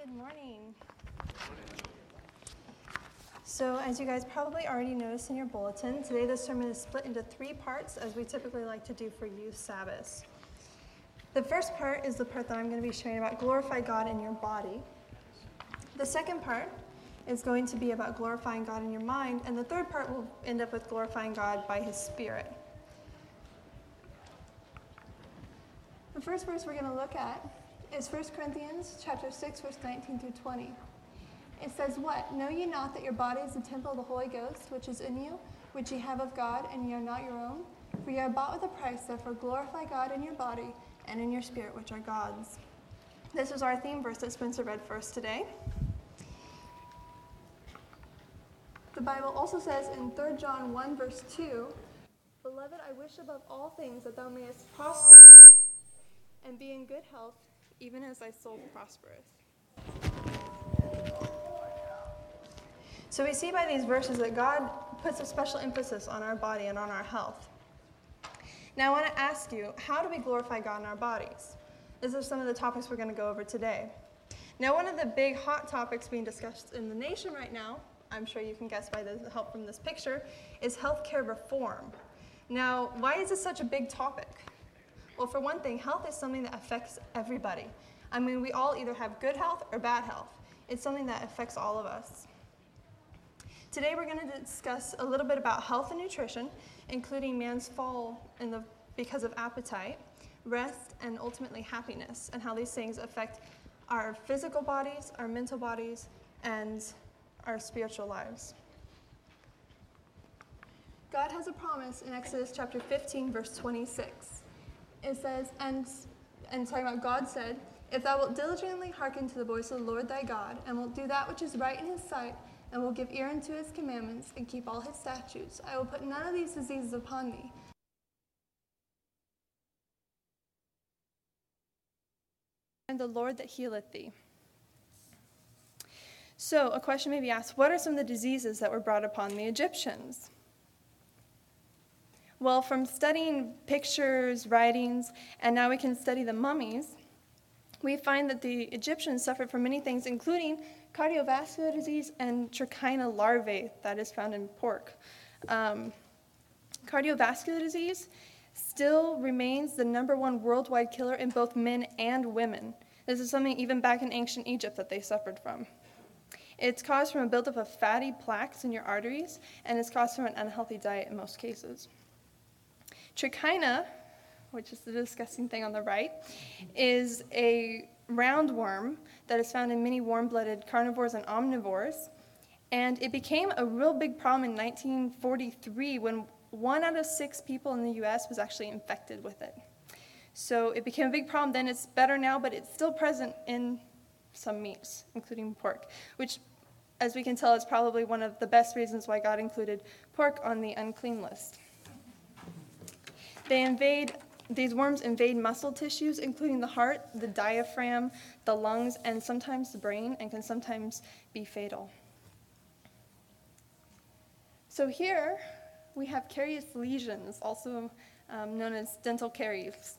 Good morning. So as you guys probably already noticed in your bulletin, today the sermon is split into 3 parts, as we typically like to do for Youth Sabbaths. The first part is the part that I'm going to be sharing about glorify God in your body. The second part is going to be about glorifying God in your mind, and the third part will end up with glorifying God by His Spirit. The first verse we're going to look at is 1 Corinthians chapter 6, verse 19 through 20. It says, "What? Know ye not that your body is the temple of the Holy Ghost, which is in you, which ye have of God, and ye are not your own? For ye are bought with a price, therefore glorify God in your body and in your spirit, which are God's." This is our theme verse that Spencer read for us today. The Bible also says in 3 John 1, verse 2, "Beloved, I wish above all things that thou mayest prosper and be in good health, even as thy soul prospereth." So we see by these verses that God puts a special emphasis on our body and on our health. Now I want to ask you, how do we glorify God in our bodies? These are some of the topics we're going to go over today. Now, one of the big hot topics being discussed in the nation right now, I'm sure you can guess by the help from this picture, is healthcare reform. Now, why is this such a big topic? Well, for one thing, health is something that affects everybody. I mean, we all either have good health or bad health. It's something that affects all of us. Today we're going to discuss a little bit about health and nutrition, including man's fall because of appetite, rest, and ultimately happiness, and how these things affect our physical bodies, our mental bodies, and our spiritual lives. God has a promise in Exodus chapter 15, verse 26. It says, and talking about God said, "If thou wilt diligently hearken to the voice of the Lord thy God, and wilt do that which is right in his sight, and will give ear unto his commandments, and keep all his statutes, I will put none of these diseases upon thee. And the Lord that healeth thee." So, a question may be asked, what are some of the diseases that were brought upon the Egyptians? Well, from studying pictures, writings, and now we can study the mummies, we find that the Egyptians suffered from many things, including cardiovascular disease and trichina larvae that is found in pork. Cardiovascular disease still remains the #1 worldwide killer in both men and women. This is something even back in ancient Egypt that they suffered from. It's caused from a buildup of fatty plaques in your arteries, and it's caused from an unhealthy diet in most cases. Trichina, which is the disgusting thing on the right, is a roundworm that is found in many warm-blooded carnivores and omnivores. And it became a real big problem in 1943 when 1 out of 6 people in the U.S. was actually infected with it. So it became a big problem then. It's better now, but it's still present in some meats, including pork, which, as we can tell, is probably one of the best reasons why God included pork on the unclean list. These worms invade muscle tissues, including the heart, the diaphragm, the lungs, and sometimes the brain, and can sometimes be fatal. So here we have carious lesions, also known as dental caries.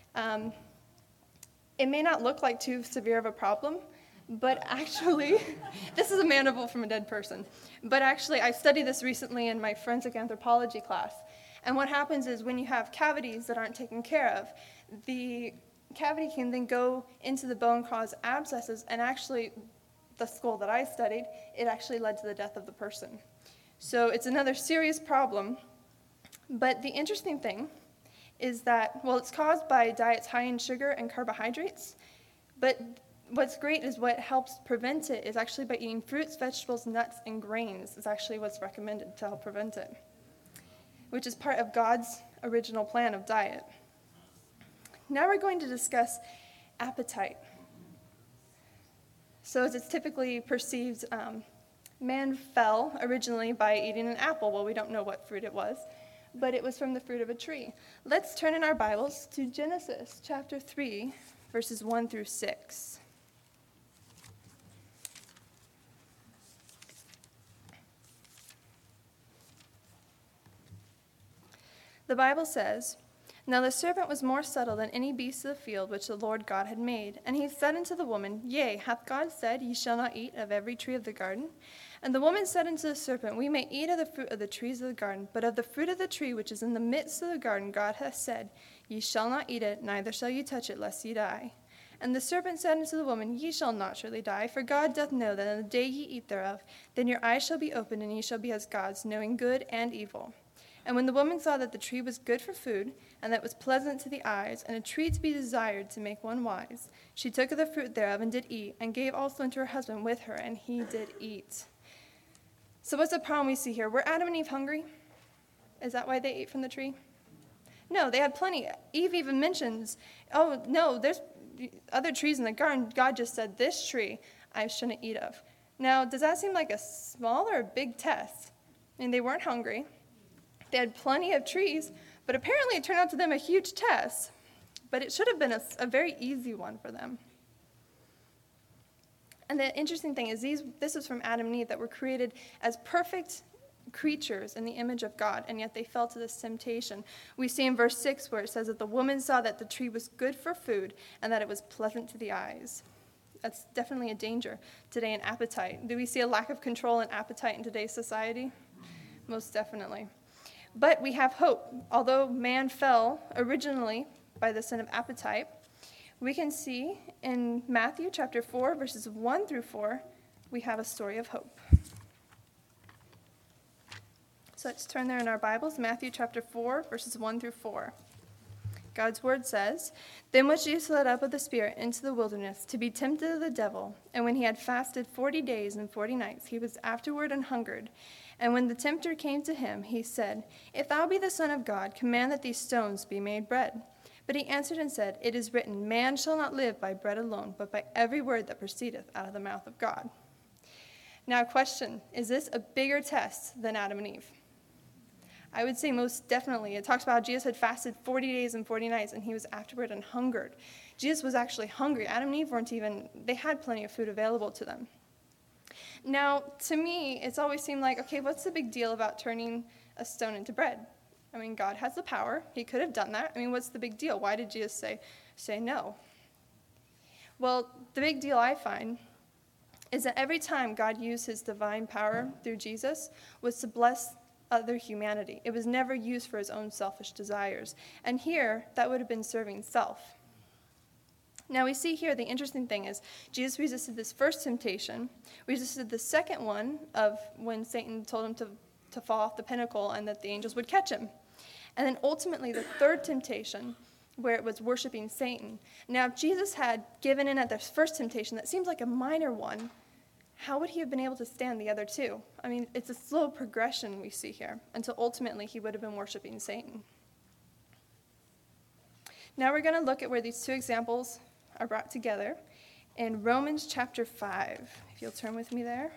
It may not look like too severe of a problem, but actually, this is a mandible from a dead person. But actually, I studied this recently in my forensic anthropology class. And what happens is when you have cavities that aren't taken care of, the cavity can then go into the bone, cause abscesses, and actually, the skull that I studied, it actually led to the death of the person. So it's another serious problem. But the interesting thing is that, well, it's caused by diets high in sugar and carbohydrates, but what's great is what helps prevent it is actually by eating fruits, vegetables, nuts, and grains is actually what's recommended to help prevent it, which is part of God's original plan of diet. Now we're going to discuss appetite. So as it's typically perceived, man fell originally by eating an apple. Well, we don't know what fruit it was, but it was from the fruit of a tree. Let's turn in our Bibles to Genesis chapter 3, verses 1 through 6. The Bible says, Now the serpent was more subtle than any beast of the field which the Lord God had made. And he said unto the woman, Yea, hath God said, Ye shall not eat of every tree of the garden? And the woman said unto the serpent, We may eat of the fruit of the trees of the garden, but of the fruit of the tree which is in the midst of the garden God hath said, Ye shall not eat it, neither shall ye touch it, lest ye die. And the serpent said unto the woman, Ye shall not surely die, for God doth know that in the day ye eat thereof, then your eyes shall be opened, and ye shall be as gods, knowing good and evil. And when the woman saw that the tree was good for food, and that it was pleasant to the eyes, and a tree to be desired to make one wise, she took of the fruit thereof and did eat, and gave also unto her husband with her, and he did eat. So what's the problem we see here? Were Adam and Eve hungry? Is that why they ate from the tree? No, they had plenty. Eve even mentions, oh, no, there's other trees in the garden. God just said, this tree I shouldn't eat of. Now, does that seem like a small or a big test? I mean, they weren't hungry. They had plenty of trees, but apparently it turned out to them a huge test. But it should have been a very easy one for them. And the interesting thing is this is from Adam and Eve that were created as perfect creatures in the image of God, and yet they fell to this temptation. We see in verse 6 where it says that the woman saw that the tree was good for food and that it was pleasant to the eyes. That's definitely a danger today in appetite. Do we see a lack of control in appetite in today's society? Most definitely. But we have hope. Although man fell originally by the sin of appetite, we can see in Matthew chapter 4, verses 1 through 4, we have a story of hope. So let's turn there in our Bibles, Matthew chapter 4, verses 1 through 4. God's word says, Then was Jesus led up of the Spirit into the wilderness to be tempted of the devil. And when he had fasted 40 days and 40 nights, he was afterward an hungered. And when the tempter came to him, he said, If thou be the Son of God, command that these stones be made bread. But he answered and said, It is written, Man shall not live by bread alone, but by every word that proceedeth out of the mouth of God. Now, question, is this a bigger test than Adam and Eve? I would say most definitely. It talks about how Jesus had fasted 40 days and 40 nights, and he was afterward and hungered. Jesus was actually hungry. Adam and Eve they had plenty of food available to them. Now, to me, it's always seemed like, okay, what's the big deal about turning a stone into bread? I mean, God has the power. He could have done that. I mean, what's the big deal? Why did Jesus say no? Well, the big deal I find is that every time God used his divine power through Jesus was to bless other humanity. It was never used for his own selfish desires. And here, that would have been serving self. Now we see here the interesting thing is Jesus resisted this first temptation, resisted the second one of when Satan told him to fall off the pinnacle and that the angels would catch him. And then ultimately the third temptation where it was worshiping Satan. Now if Jesus had given in at the first temptation, that seems like a minor one, how would he have been able to stand the other two? I mean, it's a slow progression we see here until ultimately he would have been worshiping Satan. Now we're going to look at where these two examples are brought together in Romans chapter 5. If you'll turn with me there.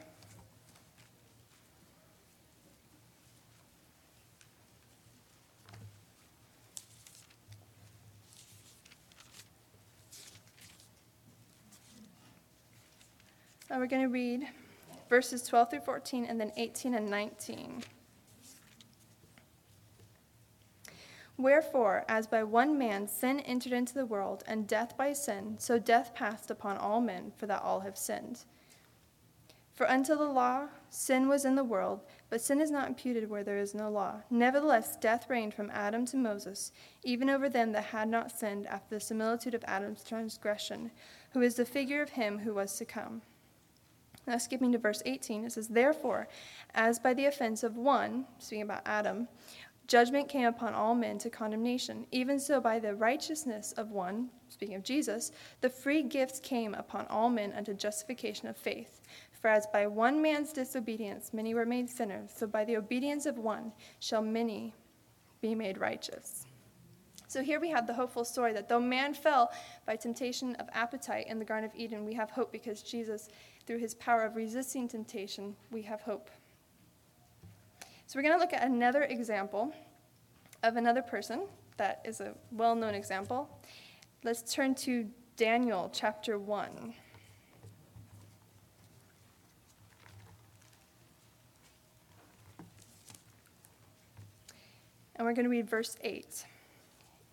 Now we're going to read verses 12 through 14 and then 18 and 19. Wherefore, as by one man sin entered into the world, and death by sin, so death passed upon all men, for that all have sinned. For unto the law sin was in the world, but sin is not imputed where there is no law. Nevertheless, death reigned from Adam to Moses, even over them that had not sinned after the similitude of Adam's transgression, who is the figure of him who was to come. Now skipping to verse 18, it says, Therefore, as by the offense of one, speaking about Adam, judgment came upon all men to condemnation, even so by the righteousness of one, speaking of Jesus, the free gifts came upon all men unto justification of faith. For as by one man's disobedience many were made sinners, so by the obedience of one shall many be made righteous. So here we have the hopeful story that though man fell by temptation of appetite in the Garden of Eden, we have hope because Jesus, through his power of resisting temptation, we have hope. So we're going to look at another example of another person that is a well-known example. Let's turn to Daniel chapter 1. And we're going to read verse 8.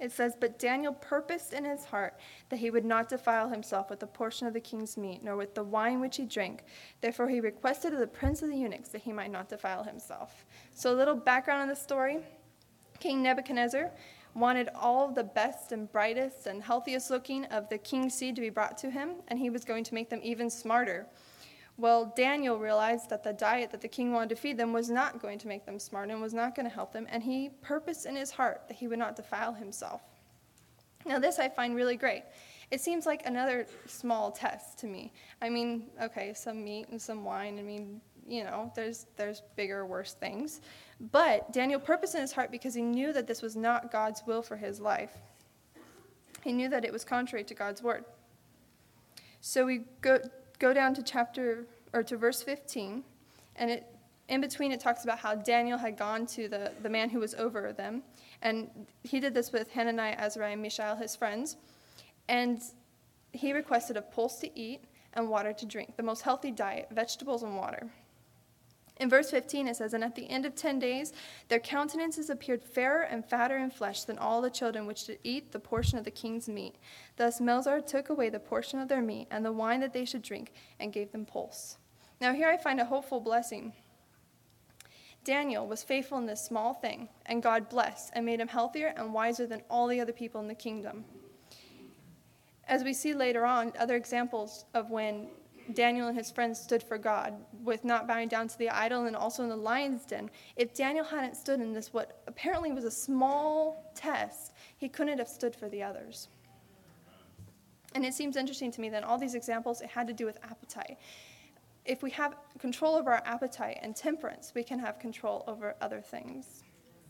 It says, "But Daniel purposed in his heart that he would not defile himself with a portion of the king's meat, nor with the wine which he drank. Therefore he requested of the prince of the eunuchs that he might not defile himself." So a little background on the story. King Nebuchadnezzar wanted all of the best and brightest and healthiest looking of the king's seed to be brought to him, and he was going to make them even smarter. Well, Daniel realized that the diet that the king wanted to feed them was not going to make them smart and was not going to help them, and he purposed in his heart that he would not defile himself. Now, this I find really great. It seems like another small test to me. I mean, okay, some meat and some wine. I mean, there's bigger, worse things. But Daniel purposed in his heart because he knew that this was not God's will for his life. He knew that it was contrary to God's word. So we go down to verse 15, and in between it talks about how Daniel had gone to the man who was over them, and he did this with Hananiah, Azariah, and Mishael, his friends, and he requested a pulse to eat and water to drink, the most healthy diet, vegetables and water. In verse 15 it says, "And at the end of 10 days their countenances appeared fairer and fatter in flesh than all the children which did eat the portion of the king's meat. Thus Melzar took away the portion of their meat and the wine that they should drink, and gave them pulse." Now here I find a hopeful blessing. Daniel was faithful in this small thing, and God blessed and made him healthier and wiser than all the other people in the kingdom. As we see later on, other examples of when Daniel and his friends stood for God with not bowing down to the idol, and also in the lion's den. If Daniel hadn't stood in this, what apparently was a small test, he couldn't have stood for the others. And it seems interesting to me that in all these examples, it had to do with appetite. If we have control over our appetite and temperance, we can have control over other things.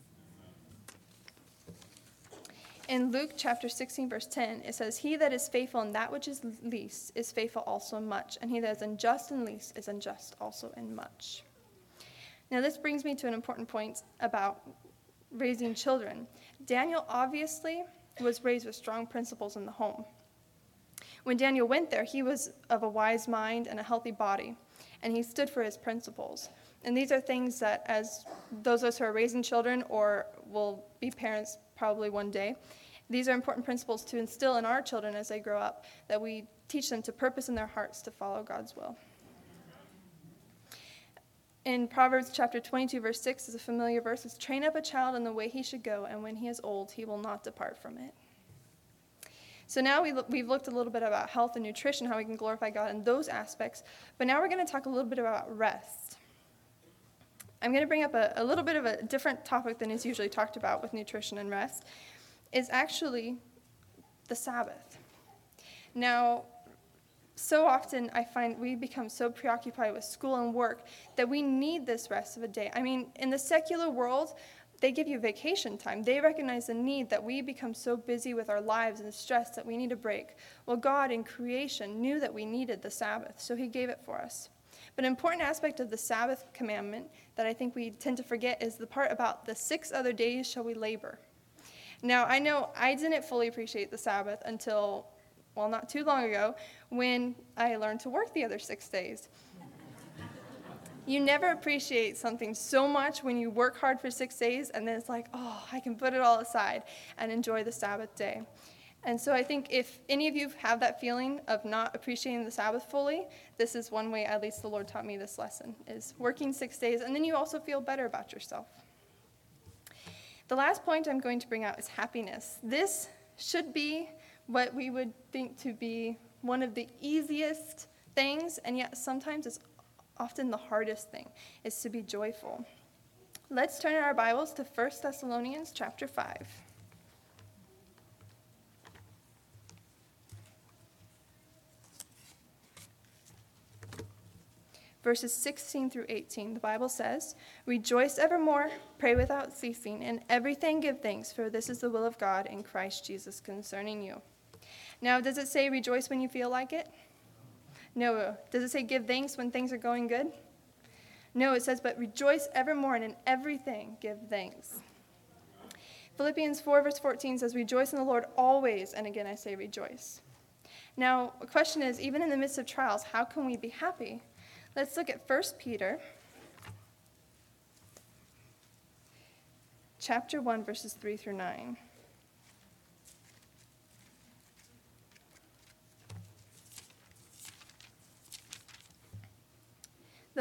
In Luke chapter 16, verse 10, it says, "He that is faithful in that which is least is faithful also in much, and he that is unjust in least is unjust also in much." Now this brings me to an important point about raising children. Daniel obviously was raised with strong principles in the home. When Daniel went there, he was of a wise mind and a healthy body, and he stood for his principles. And these are things that, as those of us who are raising children or will be parents probably one day, these are important principles to instill in our children as they grow up, that we teach them to purpose in their hearts to follow God's will. In Proverbs chapter 22, verse 6 is a familiar verse. It's, "Train up a child in the way he should go, and when he is old, he will not depart from it." So now we've looked a little bit about health and nutrition, how we can glorify God in those aspects, but now we're going to talk a little bit about rest. I'm going to bring up a little bit of a different topic than is usually talked about with nutrition and rest. It's actually the Sabbath. Now, so often I find we become so preoccupied with school and work that we need this rest of a day. I mean, in the secular world, they give you vacation time. They recognize the need that we become so busy with our lives and stress that we need a break. Well, God in creation knew that we needed the Sabbath, so he gave it for us. But an important aspect of the Sabbath commandment that I think we tend to forget is the part about the 6 other days shall we labor. Now, I know I didn't fully appreciate the Sabbath until, well, not too long ago, when I learned to work the other 6 days. You never appreciate something so much when you work hard for 6 days, and then it's like, oh, I can put it all aside and enjoy the Sabbath day. And so I think if any of you have that feeling of not appreciating the Sabbath fully, this is one way, at least the Lord taught me this lesson, is working 6 days, and then you also feel better about yourself. The last point I'm going to bring out is happiness. This should be what we would think to be one of the easiest things, and yet sometimes it's often the hardest thing, is to be joyful. Let's turn our Bibles to 1 Thessalonians chapter 5. Verses 16 through 18, the Bible says, "Rejoice evermore, pray without ceasing, in everything give thanks, for this is the will of God in Christ Jesus concerning you." Now, does it say rejoice when you feel like it? No. Does it say give thanks when things are going good? No, it says, but rejoice evermore, and in everything give thanks. Philippians 4, verse 14 says, "Rejoice in the Lord always," and again I say rejoice. Now, the question is, even in the midst of trials, how can we be happy? Let's look at 1 Peter chapter 1, verses 3 through 9.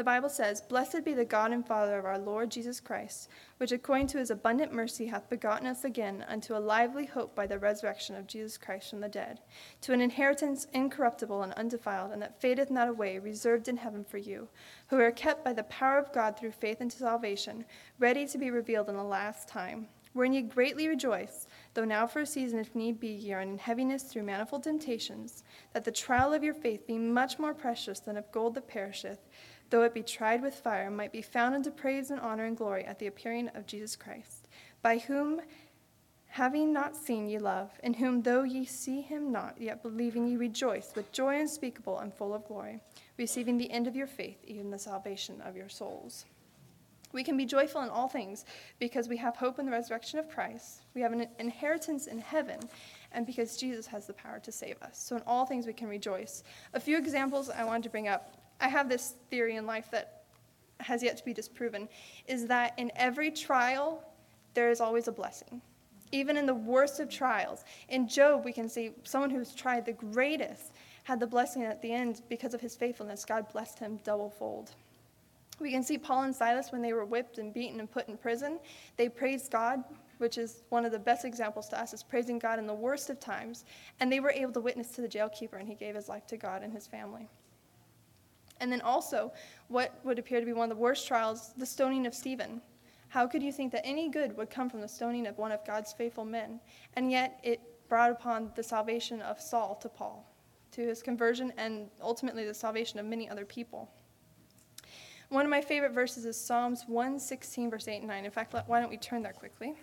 The Bible says, "Blessed be the God and Father of our Lord Jesus Christ, which according to his abundant mercy hath begotten us again unto a lively hope by the resurrection of Jesus Christ from the dead, to an inheritance incorruptible and undefiled, and that fadeth not away, reserved in heaven for you, who are kept by the power of God through faith unto salvation, ready to be revealed in the last time, wherein ye greatly rejoice, though now for a season, if need be, ye are in heaviness through manifold temptations, that the trial of your faith, being much more precious than of gold that perisheth, though it be tried with fire, might be found unto praise and honor and glory at the appearing of Jesus Christ, by whom, having not seen, ye love, in whom though ye see him not, yet believing ye rejoice with joy unspeakable and full of glory, receiving the end of your faith, even the salvation of your souls." We can be joyful in all things because we have hope in the resurrection of Christ, we have an inheritance in heaven, and because Jesus has the power to save us. So in all things we can rejoice. A few examples I wanted to bring up. I have this theory in life that has yet to be disproven, is that in every trial, there is always a blessing. Even in the worst of trials. In Job, we can see someone who's tried the greatest had the blessing at the end because of his faithfulness. God blessed him double-fold. We can see Paul and Silas when they were whipped and beaten and put in prison. They praised God, which is one of the best examples to us, is praising God in the worst of times. And they were able to witness to the jailkeeper, and he gave his life to God and his family. And then also, what would appear to be one of the worst trials, the stoning of Stephen. How could you think that any good would come from the stoning of one of God's faithful men? And yet it brought upon the salvation of Saul to Paul, to his conversion, and ultimately the salvation of many other people. One of my favorite verses is Psalms 116, verse 8 and 9. In fact, why don't we turn there quickly?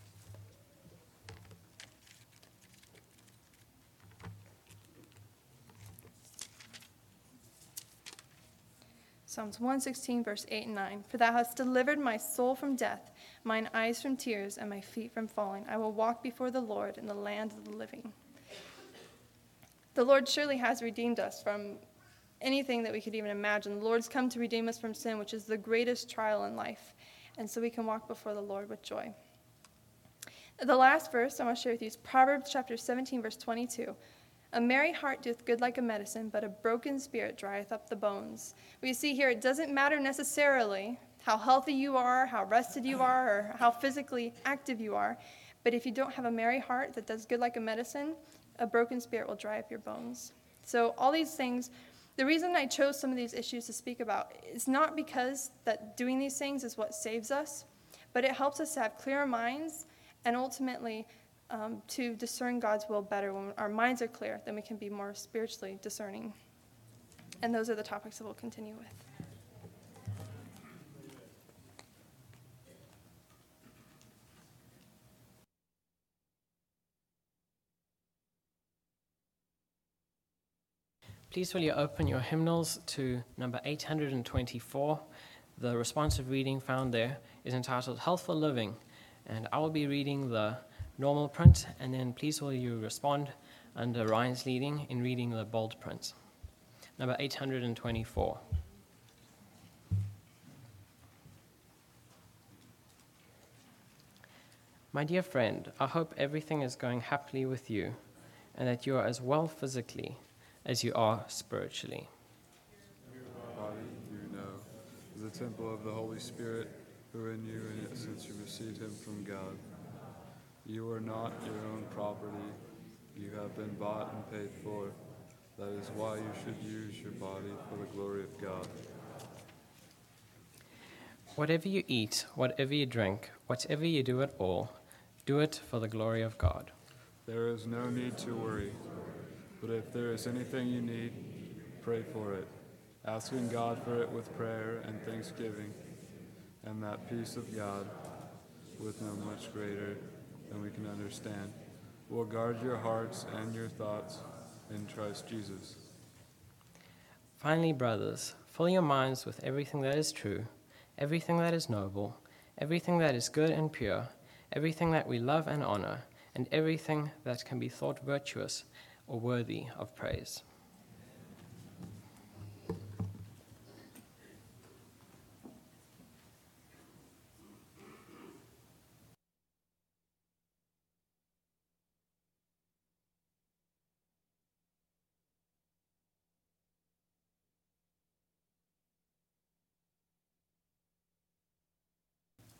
Psalms 116, verse 8 and 9. "For thou hast delivered my soul from death, mine eyes from tears, and my feet from falling. I will walk before the Lord in the land of the living." The Lord surely has redeemed us from anything that we could even imagine. The Lord's come to redeem us from sin, which is the greatest trial in life. And so we can walk before the Lord with joy. The last verse I want to share with you is Proverbs chapter 17, verse 22. "A merry heart doeth good like a medicine, but a broken spirit drieth up the bones." We see here it doesn't matter necessarily how healthy you are, how rested you are, or how physically active you are, but if you don't have a merry heart that does good like a medicine, a broken spirit will dry up your bones. So all these things, the reason I chose some of these issues to speak about is not because that doing these things is what saves us, but it helps us to have clearer minds and ultimately to discern God's will better. When our minds are clear, then we can be more spiritually discerning. And those are the topics that we'll continue with. Please will you open your hymnals to number 824. The responsive reading found there is entitled Healthful Living, and I will be reading the normal print, and then please will you respond under Ryan's leading in reading the bold print. Number 824. My dear friend, I hope everything is going happily with you, and that you are as well physically as you are spiritually. Your body, you know, is a temple of the Holy Spirit who are in you, and yet since you received him from God. You are not your own property. You have been bought and paid for. That is why you should use your body for the glory of God. Whatever you eat, whatever you drink, whatever you do at all, do it for the glory of God. There is no need to worry, but if there is anything you need, pray for it, asking God for it with prayer and thanksgiving, and that peace of God, with no much greater than we can understand, will guard your hearts and your thoughts in Christ Jesus. Finally, brothers, fill your minds with everything that is true, everything that is noble, everything that is good and pure, everything that we love and honor, and everything that can be thought virtuous or worthy of praise.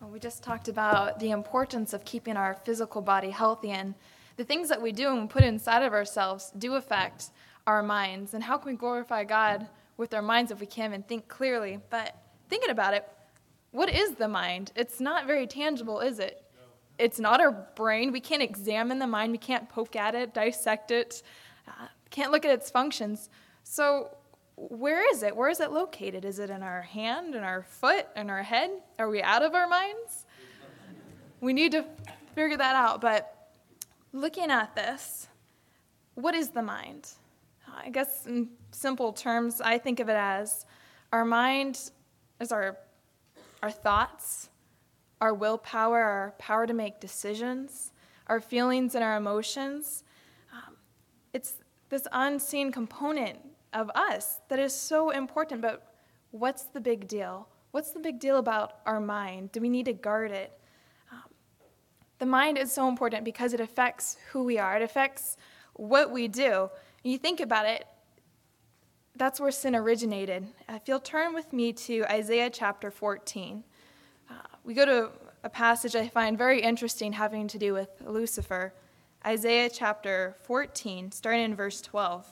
We just talked about the importance of keeping our physical body healthy, and the things that we do and put inside of ourselves do affect our minds. And how can we glorify God with our minds if we can't even think clearly? But thinking about it, what is the mind? It's not very tangible, is it? It's not our brain. We can't examine the mind. We can't poke at it, dissect it, can't look at its functions. So where is it? Where is it located? Is it in our hand, in our foot, in our head? Are we out of our minds? We need to figure that out. But looking at this, what is the mind? I guess in simple terms, I think of it as our mind is our thoughts, our willpower, our power to make decisions, our feelings and our emotions. It's this unseen component of us that is so important, but what's the big deal? What's the big deal about our mind? Do we need to guard it? The mind is so important because it affects who we are. It affects what we do. And you think about it, that's where sin originated. If you'll turn with me to Isaiah chapter 14. We go to a passage I find very interesting having to do with Lucifer. Isaiah chapter 14, starting in verse 12.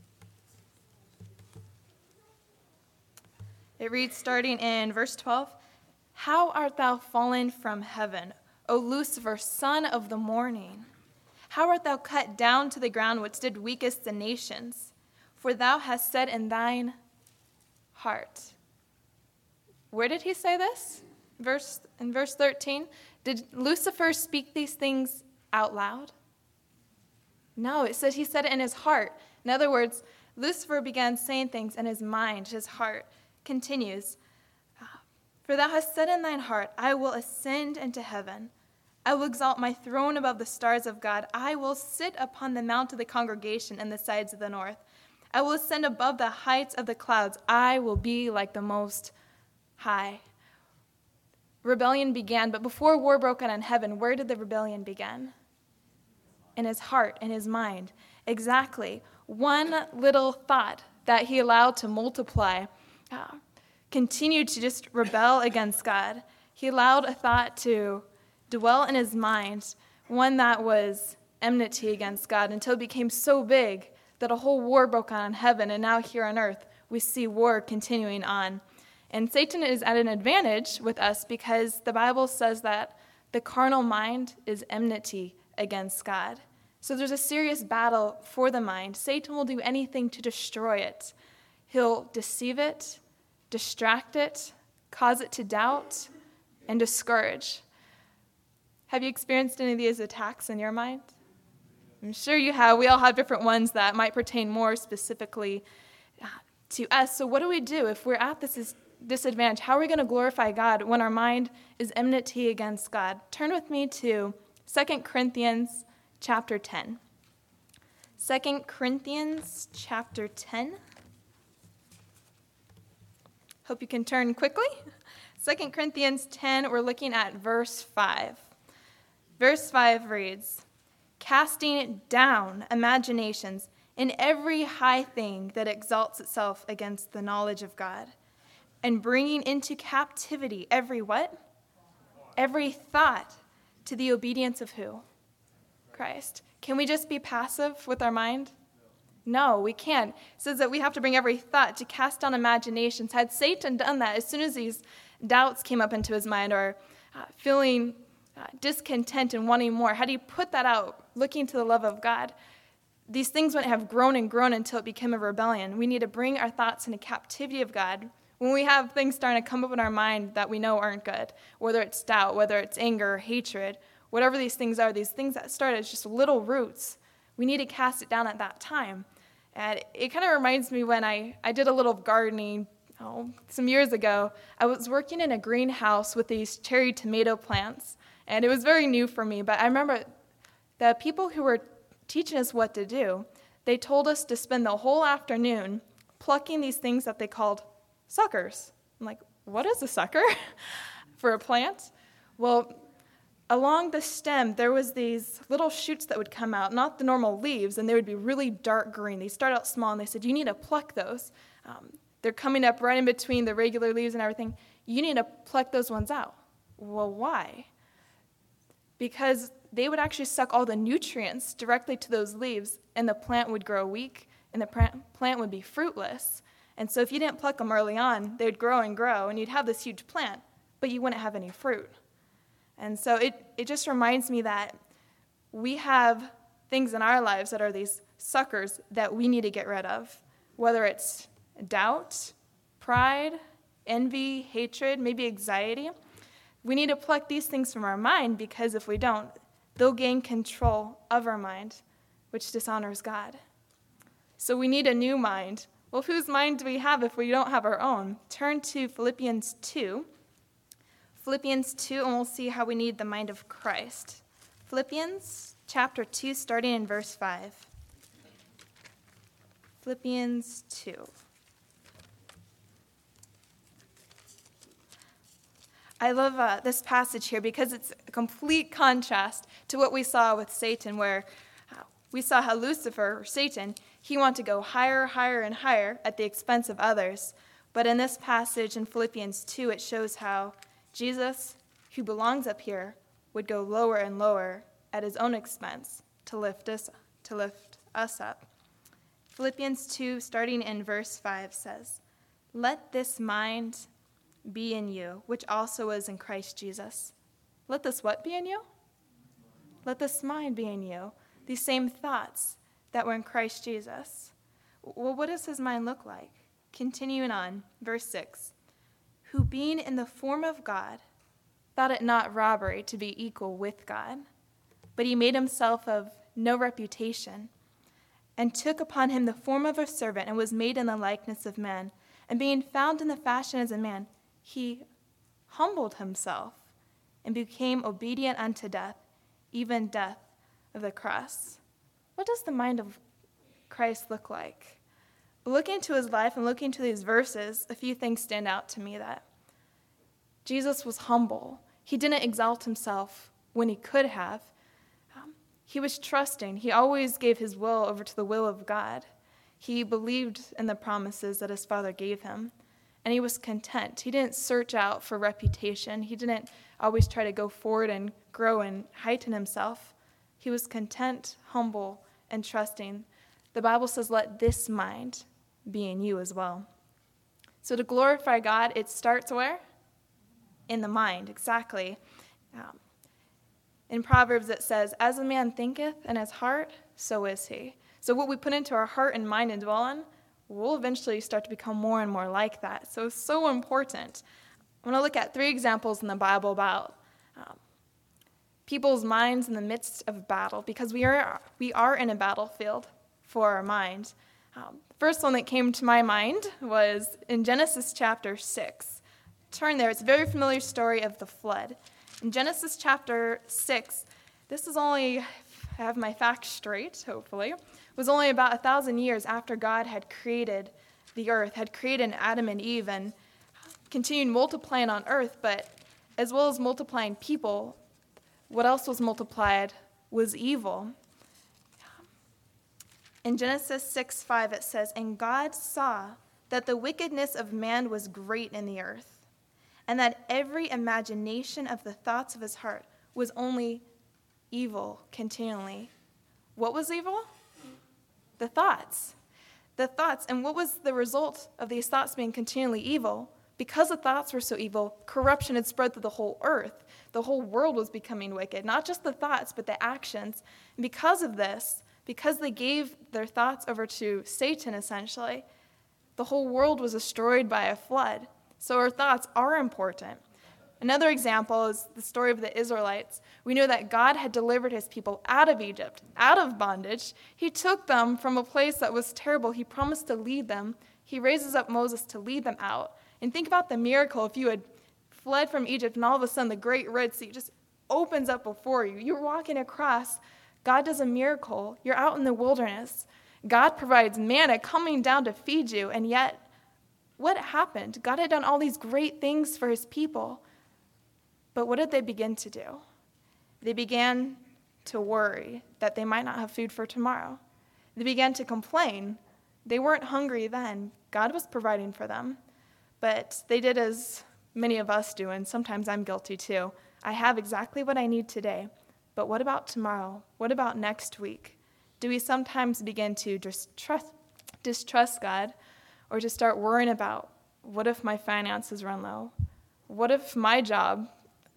It reads, starting in verse 12, "How art thou fallen from heaven, O Lucifer, son of the morning? How art thou cut down to the ground, which did weakest the nations? For thou hast said in thine heart." Where did he say this? In verse 13, did Lucifer speak these things out loud? No, it said he said it in his heart. In other words, Lucifer began saying things in his mind, his heart. Continues, "For thou hast said in thine heart, I will ascend into heaven. I will exalt my throne above the stars of God. I will sit upon the mount of the congregation in the sides of the north. I will ascend above the heights of the clouds. I will be like the Most High." Rebellion began, but before war broke out in heaven, where did the rebellion begin? In his heart, in his mind. Exactly. One little thought that he allowed to multiply continued to just rebel against God. He allowed a thought to dwell in his mind, one that was enmity against God, until it became so big that a whole war broke out in heaven, and now here on earth we see war continuing on. And Satan is at an advantage with us because the Bible says that the carnal mind is enmity against God. So there's a serious battle for the mind. Satan will do anything to destroy it. He'll deceive it, distract it, cause it to doubt, and discourage. Have you experienced any of these attacks in your mind? I'm sure you have. We all have different ones that might pertain more specifically to us. So what do we do if we're at this disadvantage? How are we going to glorify God when our mind is enmity against God? Turn with me to 2 Corinthians chapter 10. 2 Corinthians chapter 10. Hope you can turn quickly. 2 Corinthians 10, we're looking at verse 5. Verse 5 reads, "Casting down imaginations and every high thing that exalts itself against the knowledge of God, and bringing into captivity every" what? "Every thought to the obedience of" who? Christ. Can we just be passive with our mind? No, we can't. It says that we have to bring every thought to cast down imaginations. Had Satan done that, as soon as these doubts came up into his mind, or feeling discontent and wanting more, had he put that out, looking to the love of God, these things wouldn't have grown and grown until it became a rebellion. We need to bring our thoughts into captivity of God. When we have things starting to come up in our mind that we know aren't good, whether it's doubt, whether it's anger, hatred, whatever these things are, these things that start as just little roots, we need to cast it down at that time. And it kind of reminds me when I did a little gardening some years ago. I was working in a greenhouse with these cherry tomato plants, and it was very new for me. But I remember the people who were teaching us what to do, they told us to spend the whole afternoon plucking these things that they called suckers. I'm like, what is a sucker for a plant? Well, along the stem, there was these little shoots that would come out, not the normal leaves, and they would be really dark green. They start out small, and they said, you need to pluck those. They're coming up right in between the regular leaves and everything. You need to pluck those ones out. Well, why? Because they would actually suck all the nutrients directly to those leaves, and the plant would grow weak, and the plant would be fruitless. And so if you didn't pluck them early on, they would grow, and you'd have this huge plant, but you wouldn't have any fruit. And so it just reminds me that we have things in our lives that are these suckers that we need to get rid of, whether it's doubt, pride, envy, hatred, maybe anxiety. We need to pluck these things from our mind, because if we don't, they'll gain control of our mind, which dishonors God. So we need a new mind. Well, whose mind do we have if we don't have our own? Turn to Philippians 2. Philippians 2, and we'll see how we need the mind of Christ. Philippians chapter 2, starting in verse 5. Philippians 2. I love this passage here because it's a complete contrast to what we saw with Satan, where we saw how Lucifer, or Satan, he wanted to go higher, higher, and higher at the expense of others. But in this passage in Philippians 2, it shows how Jesus, who belongs up here, would go lower and lower at his own expense to lift us up. Philippians 2, starting in verse 5, says, "Let this mind be in you, which also was in Christ Jesus." Let this what be in you? Let this mind be in you. These same thoughts that were in Christ Jesus. Well, what does his mind look like? Continuing on, verse 6. "Who being in the form of God, thought it not robbery to be equal with God, but he made himself of no reputation, and took upon him the form of a servant, and was made in the likeness of men. And being found in the fashion as a man, he humbled himself, and became obedient unto death, even death of the cross." What does the mind of Christ look like? Looking into his life and looking to these verses, a few things stand out to me. That Jesus was humble. He didn't exalt himself when he could have. He was trusting. He always gave his will over to the will of God. He believed in the promises that his Father gave him, and he was content. He didn't search out for reputation. He didn't always try to go forward and grow and heighten himself. He was content, humble, and trusting. The Bible says, "Let this mind be in you as well." So to glorify God, it starts where? In the mind, exactly. In Proverbs it says, "As a man thinketh in his heart, so is he." So what we put into our heart and mind and dwell on, we'll eventually start to become more and more like that. So it's so important. I want to look at 3 examples in the Bible about people's minds in the midst of battle, because we are in a battlefield for our mind. First one that came to my mind was in Genesis chapter 6. Turn there. It's a very familiar story of the flood. In Genesis chapter 6, this is only, I have my facts straight, hopefully, was only about 1,000 years after God had created the earth, had created Adam and Eve, and continued multiplying on earth. But as well as multiplying people, what else was multiplied was evil. In Genesis 6:5 it says, "And God saw that the wickedness of man was great in the earth, and that every imagination of the thoughts of his heart was only evil continually." What was evil? The thoughts. The thoughts. And what was the result of these thoughts being continually evil? Because the thoughts were so evil, corruption had spread through the whole earth. The whole world was becoming wicked. Not just the thoughts, but the actions. And because of this, because they gave their thoughts over to Satan, essentially, the whole world was destroyed by a flood. So our thoughts are important. Another example is the story of the Israelites. We know that God had delivered his people out of Egypt, out of bondage. He took them from a place that was terrible. He promised to lead them. He raises up Moses to lead them out. And think about the miracle if you had fled from Egypt and all of a sudden the great Red Sea just opens up before you. You're walking across. God does a miracle. You're out in the wilderness. God provides manna coming down to feed you. And yet, what happened? God had done all these great things for his people. But what did they begin to do? They began to worry that they might not have food for tomorrow. They began to complain. They weren't hungry then. God was providing for them. But they did as many of us do, and sometimes I'm guilty too. I have exactly what I need today, but what about tomorrow? What about next week? Do we sometimes begin to distrust God, or to start worrying about, what if my finances run low? What if my job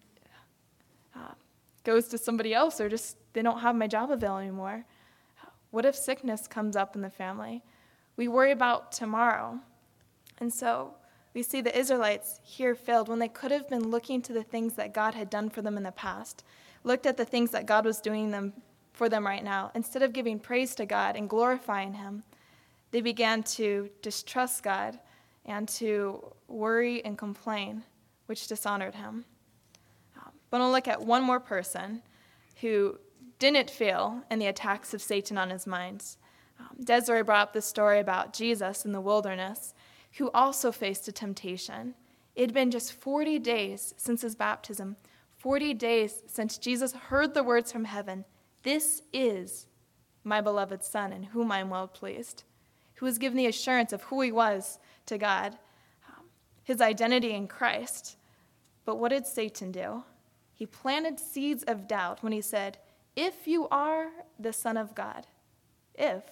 goes to somebody else, or just they don't have my job available anymore? What if sickness comes up in the family? We worry about tomorrow. And so we see the Israelites here failed when they could have been looking to the things that God had done for them in the past, looked at the things that God was doing for them right now. Instead of giving praise to God and glorifying him, they began to distrust God and to worry and complain, which dishonored him. But I'll look at one more person who didn't fail in the attacks of Satan on his minds. Desiree brought up the story about Jesus in the wilderness, who also faced a temptation. It had been just 40 days since his baptism, 40 days since Jesus heard the words from heaven, "This is my beloved Son, in whom I am well pleased," who was given the assurance of who he was to God, his identity in Christ. But what did Satan do? He planted seeds of doubt when he said, "If you are the Son of God." If.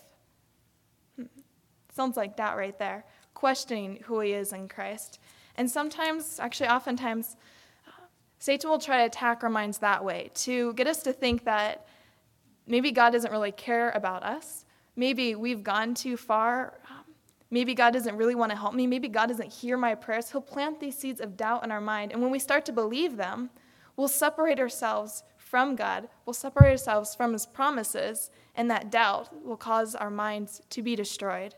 Sounds like doubt right there, questioning who he is in Christ. And sometimes, actually oftentimes, Satan will try to attack our minds that way, to get us to think that maybe God doesn't really care about us. Maybe we've gone too far. Maybe God doesn't really want to help me. Maybe God doesn't hear my prayers. He'll plant these seeds of doubt in our mind. And when we start to believe them, we'll separate ourselves from God. We'll separate ourselves from his promises, and that doubt will cause our minds to be destroyed.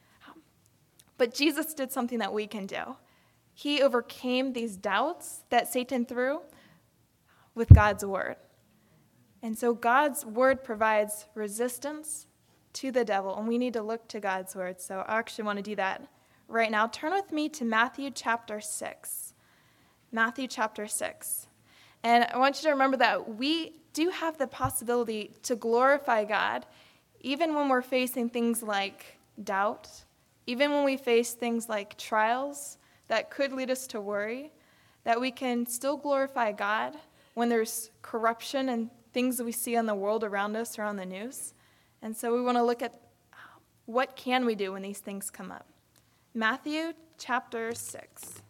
But Jesus did something that we can do. He overcame these doubts that Satan threw with God's word. And so God's word provides resistance to the devil, and we need to look to God's word. So I actually want to do that right now. Turn with me to Matthew chapter 6. Matthew chapter 6. And I want you to remember that we do have the possibility to glorify God even when we're facing things like doubt, even when we face things like trials that could lead us to worry, that we can still glorify God when there's corruption and things that we see in the world around us or on the news. And so we want to look at what can we do when these things come up. Matthew chapter 6.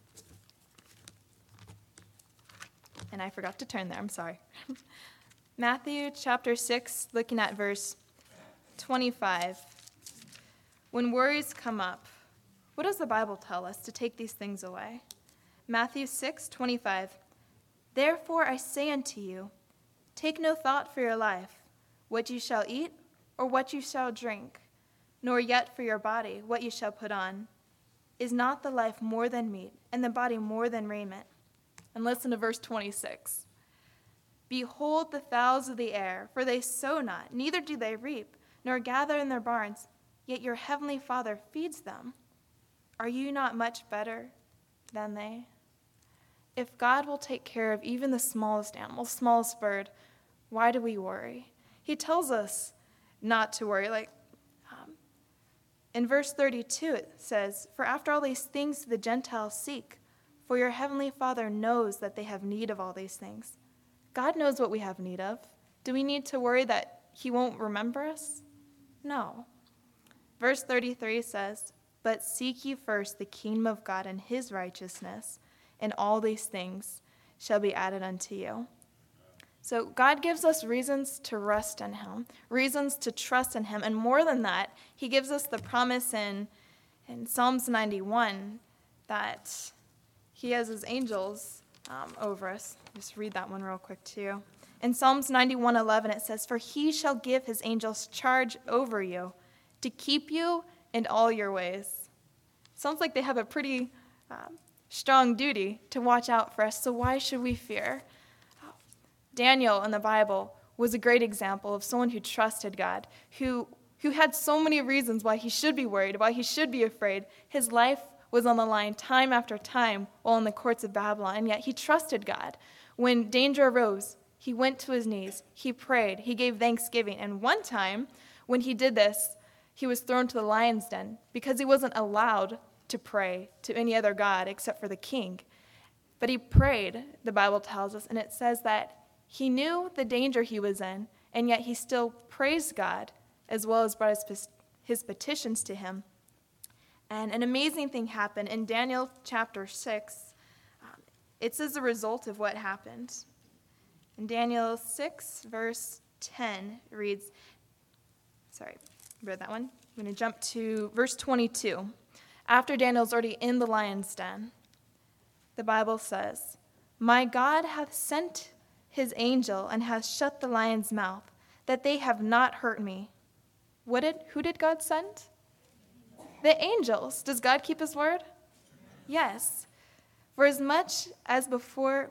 And I forgot to turn there, I'm sorry. Matthew chapter 6, looking at verse 25. When worries come up, what does the Bible tell us to take these things away? Matthew 6:25. Therefore I say unto you, take no thought for your life, what you shall eat or what you shall drink, nor yet for your body, what you shall put on. Is not the life more than meat, and the body more than raiment? And listen to verse 26. Behold the fowls of the air, for they sow not, neither do they reap, nor gather in their barns, yet your heavenly Father feeds them. Are you not much better than they? If God will take care of even the smallest animal, smallest bird, why do we worry? He tells us not to worry. In verse 32 it says, for after all these things the Gentiles seek, for your heavenly Father knows that they have need of all these things. God knows what we have need of. Do we need to worry that he won't remember us? No. Verse 33 says, but seek ye first the kingdom of God and his righteousness, and all these things shall be added unto you. So God gives us reasons to rest in him, reasons to trust in him, and more than that, he gives us the promise in Psalms 91 that he has his angels over us. Just read that one real quick too. In Psalms 91:11 it says, for he shall give his angels charge over you to keep you in all your ways. Sounds like they have a pretty strong duty to watch out for us, so why should we fear? Daniel in the Bible was a great example of someone who trusted God, who had so many reasons why he should be worried, why he should be afraid. His life was on the line time after time while in the courts of Babylon, and yet he trusted God. When danger arose, he went to his knees, he prayed, he gave thanksgiving, and one time when he did this, he was thrown to the lion's den because he wasn't allowed to pray to any other god except for the king. But he prayed, the Bible tells us, and it says that he knew the danger he was in, and yet he still praised God, as well as brought his petitions to him. And an amazing thing happened. In Daniel chapter 6, it's as a result of what happened. In Daniel 6, verse 10, reads, read that one. I'm going to jump to verse 22. After Daniel's already in the lion's den, the Bible says, "My God hath sent his angel and hath shut the lion's mouth, that they have not hurt me." Who did God send? The angels. Does God keep his word? Yes. For as much as before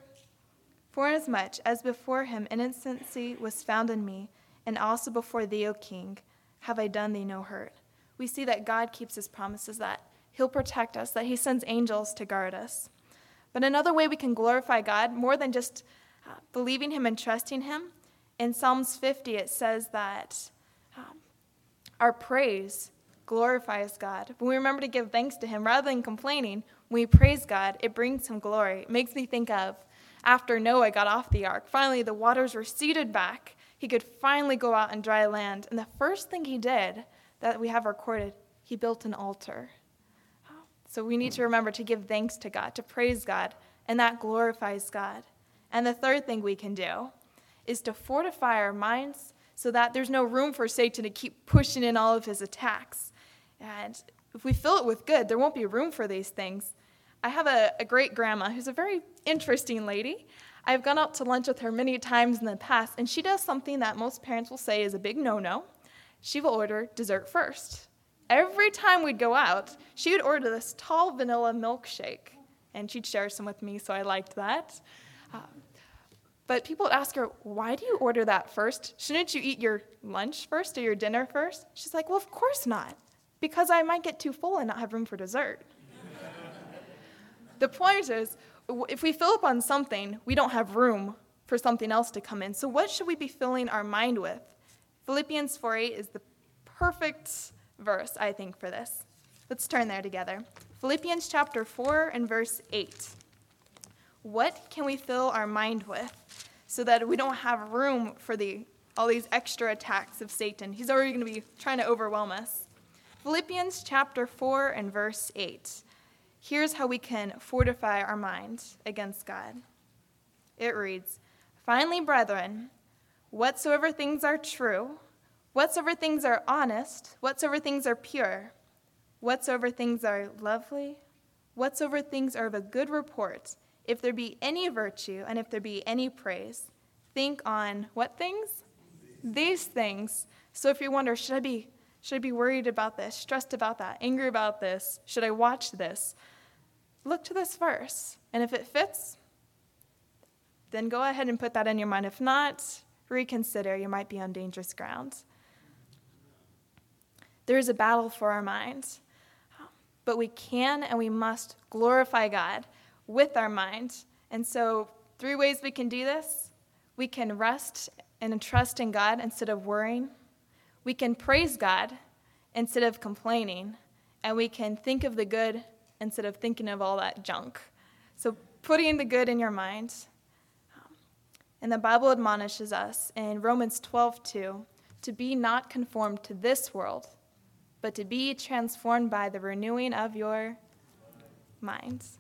him innocency was found in me, and also before thee, O king, have I done thee no hurt. We see that God keeps his promises, that he'll protect us, that he sends angels to guard us. But another way we can glorify God, more than just believing him and trusting him, in Psalms 50 it says that our praise glorifies God. When we remember to give thanks to him, rather than complaining, when we praise God, it brings him glory. It makes me think of after Noah got off the ark, finally the waters receded back. He could finally go out on dry land. And the first thing he did that we have recorded, he built an altar. So we need to remember to give thanks to God, to praise God, and that glorifies God. And the third thing we can do is to fortify our minds so that there's no room for Satan to keep pushing in all of his attacks. And if we fill it with good, there won't be room for these things. I have a great grandma who's a very interesting lady. I've gone out to lunch with her many times in the past, and she does something that most parents will say is a big no-no. She will order dessert first. Every time we'd go out, she would order this tall vanilla milkshake, and she'd share some with me, so I liked that. But people would ask her, "Why do you order that first? Shouldn't you eat your lunch first or your dinner first?" She's like, "Well, of course not, because I might get too full and not have room for dessert." The point is, if we fill up on something, we don't have room for something else to come in. So what should we be filling our mind with? Philippians 4:8 is the perfect verse, I think, for this. Let's turn there together. Philippians chapter 4 and verse 8. What can we fill our mind with so that we don't have room for all these extra attacks of Satan? He's already going to be trying to overwhelm us. Philippians chapter 4 and verse 8. Here's how we can fortify our mind against God. It reads, "Finally, brethren, whatsoever things are true, whatsoever things are honest, whatsoever things are pure, whatsoever things are lovely, whatsoever things are of a good report, if there be any virtue and if there be any praise, think on" what things? These things. So if you wonder, should I be worried about this, stressed about that, angry about this? Should I watch this? Look to this verse, and if it fits, then go ahead and put that in your mind. If not, reconsider. You might be on dangerous ground. There is a battle for our minds, but we can and we must glorify God with our mind. And so 3 ways we can do this. We can rest and trust in God instead of worrying. We can praise God instead of complaining. And we can think of the good instead of thinking of all that junk. So putting the good in your mind. And the Bible admonishes us in Romans 12:2 to be not conformed to this world, but to be transformed by the renewing of your minds.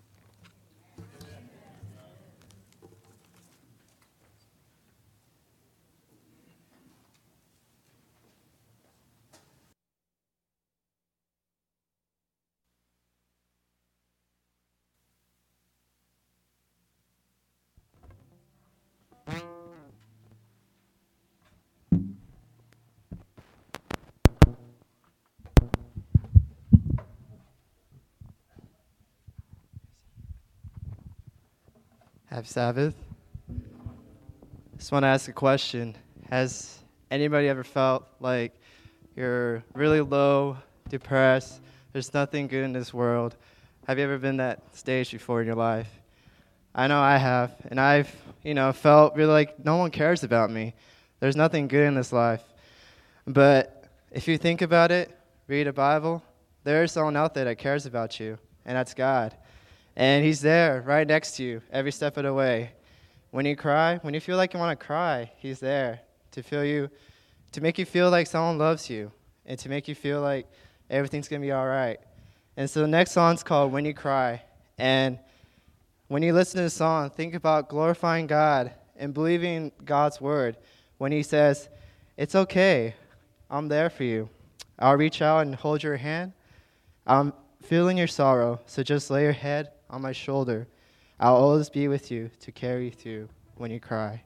Have Sabbath. Just want to ask a question. Has anybody ever felt like you're really low, depressed, there's nothing good in this world? Have you ever been that stage before in your life? I know I have, and I've, felt really like no one cares about me. There's nothing good in this life. But if you think about it, read a Bible, there is someone out there that cares about you, and that's God. And he's there right next to you every step of the way. When you cry, when you feel like you want to cry, he's there to make you feel like someone loves you and to make you feel like everything's going to be all right. And so the next song's called When You Cry. And when you listen to the song, think about glorifying God and believing God's word when he says, it's okay, I'm there for you. I'll reach out and hold your hand. I'm feeling your sorrow, so just lay your head on my shoulder. I'll always be with you to carry you through when you cry.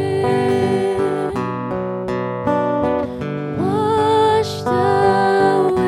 Washed away.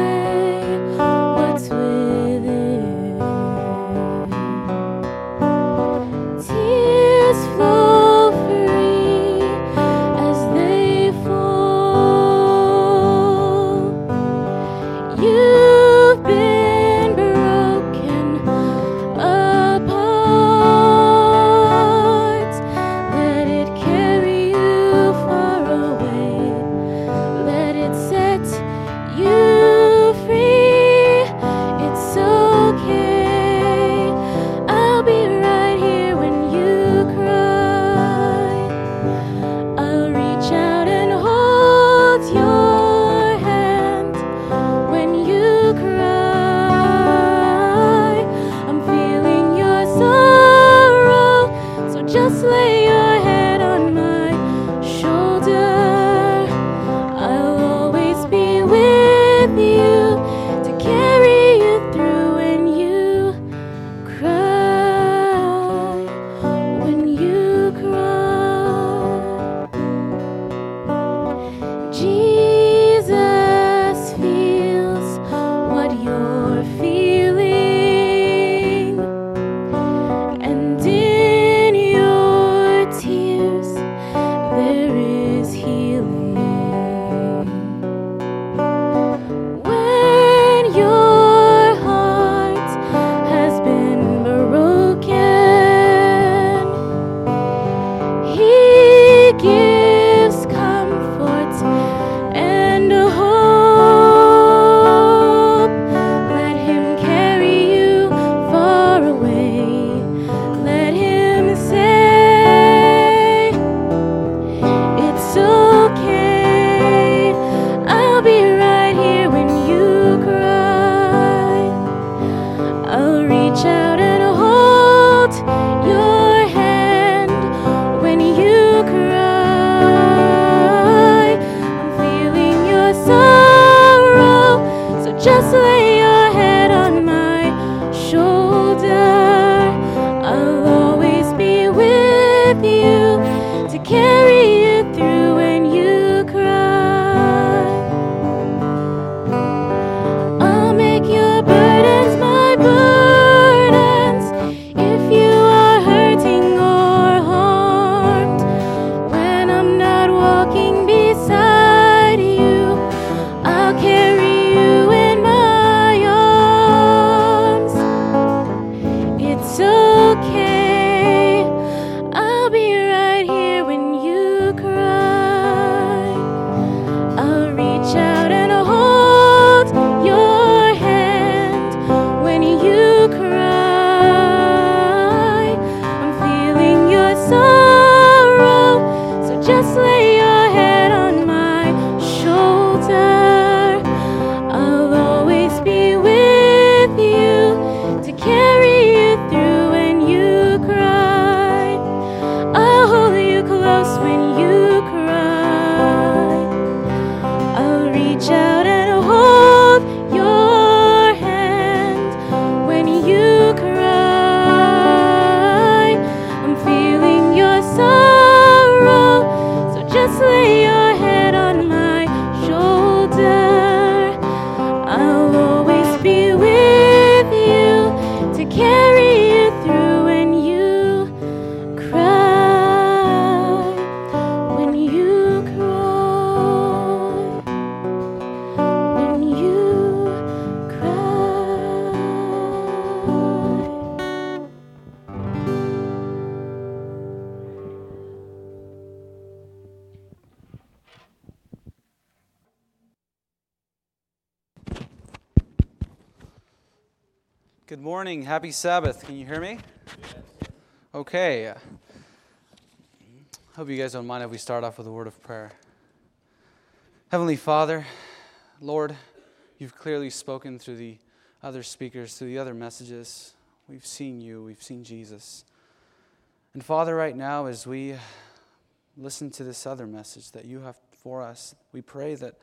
Good morning. Happy Sabbath. Can you hear me? Yes. Okay. Hope you guys don't mind if we start off with a word of prayer. Heavenly Father, Lord, you've clearly spoken through the other speakers, through the other messages. We've seen you. We've seen Jesus. And Father, right now, as we listen to this other message that you have for us, we pray that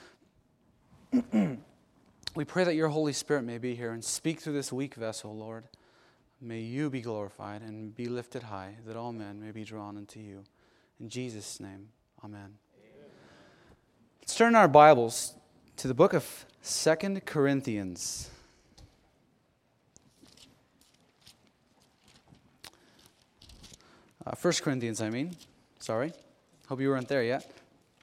your Holy Spirit may be here and speak through this weak vessel, Lord. May you be glorified and be lifted high, that all men may be drawn unto you. In Jesus' name, amen. Let's turn our Bibles to the book of 2 Corinthians. 1 Corinthians, Sorry. Hope you weren't there yet.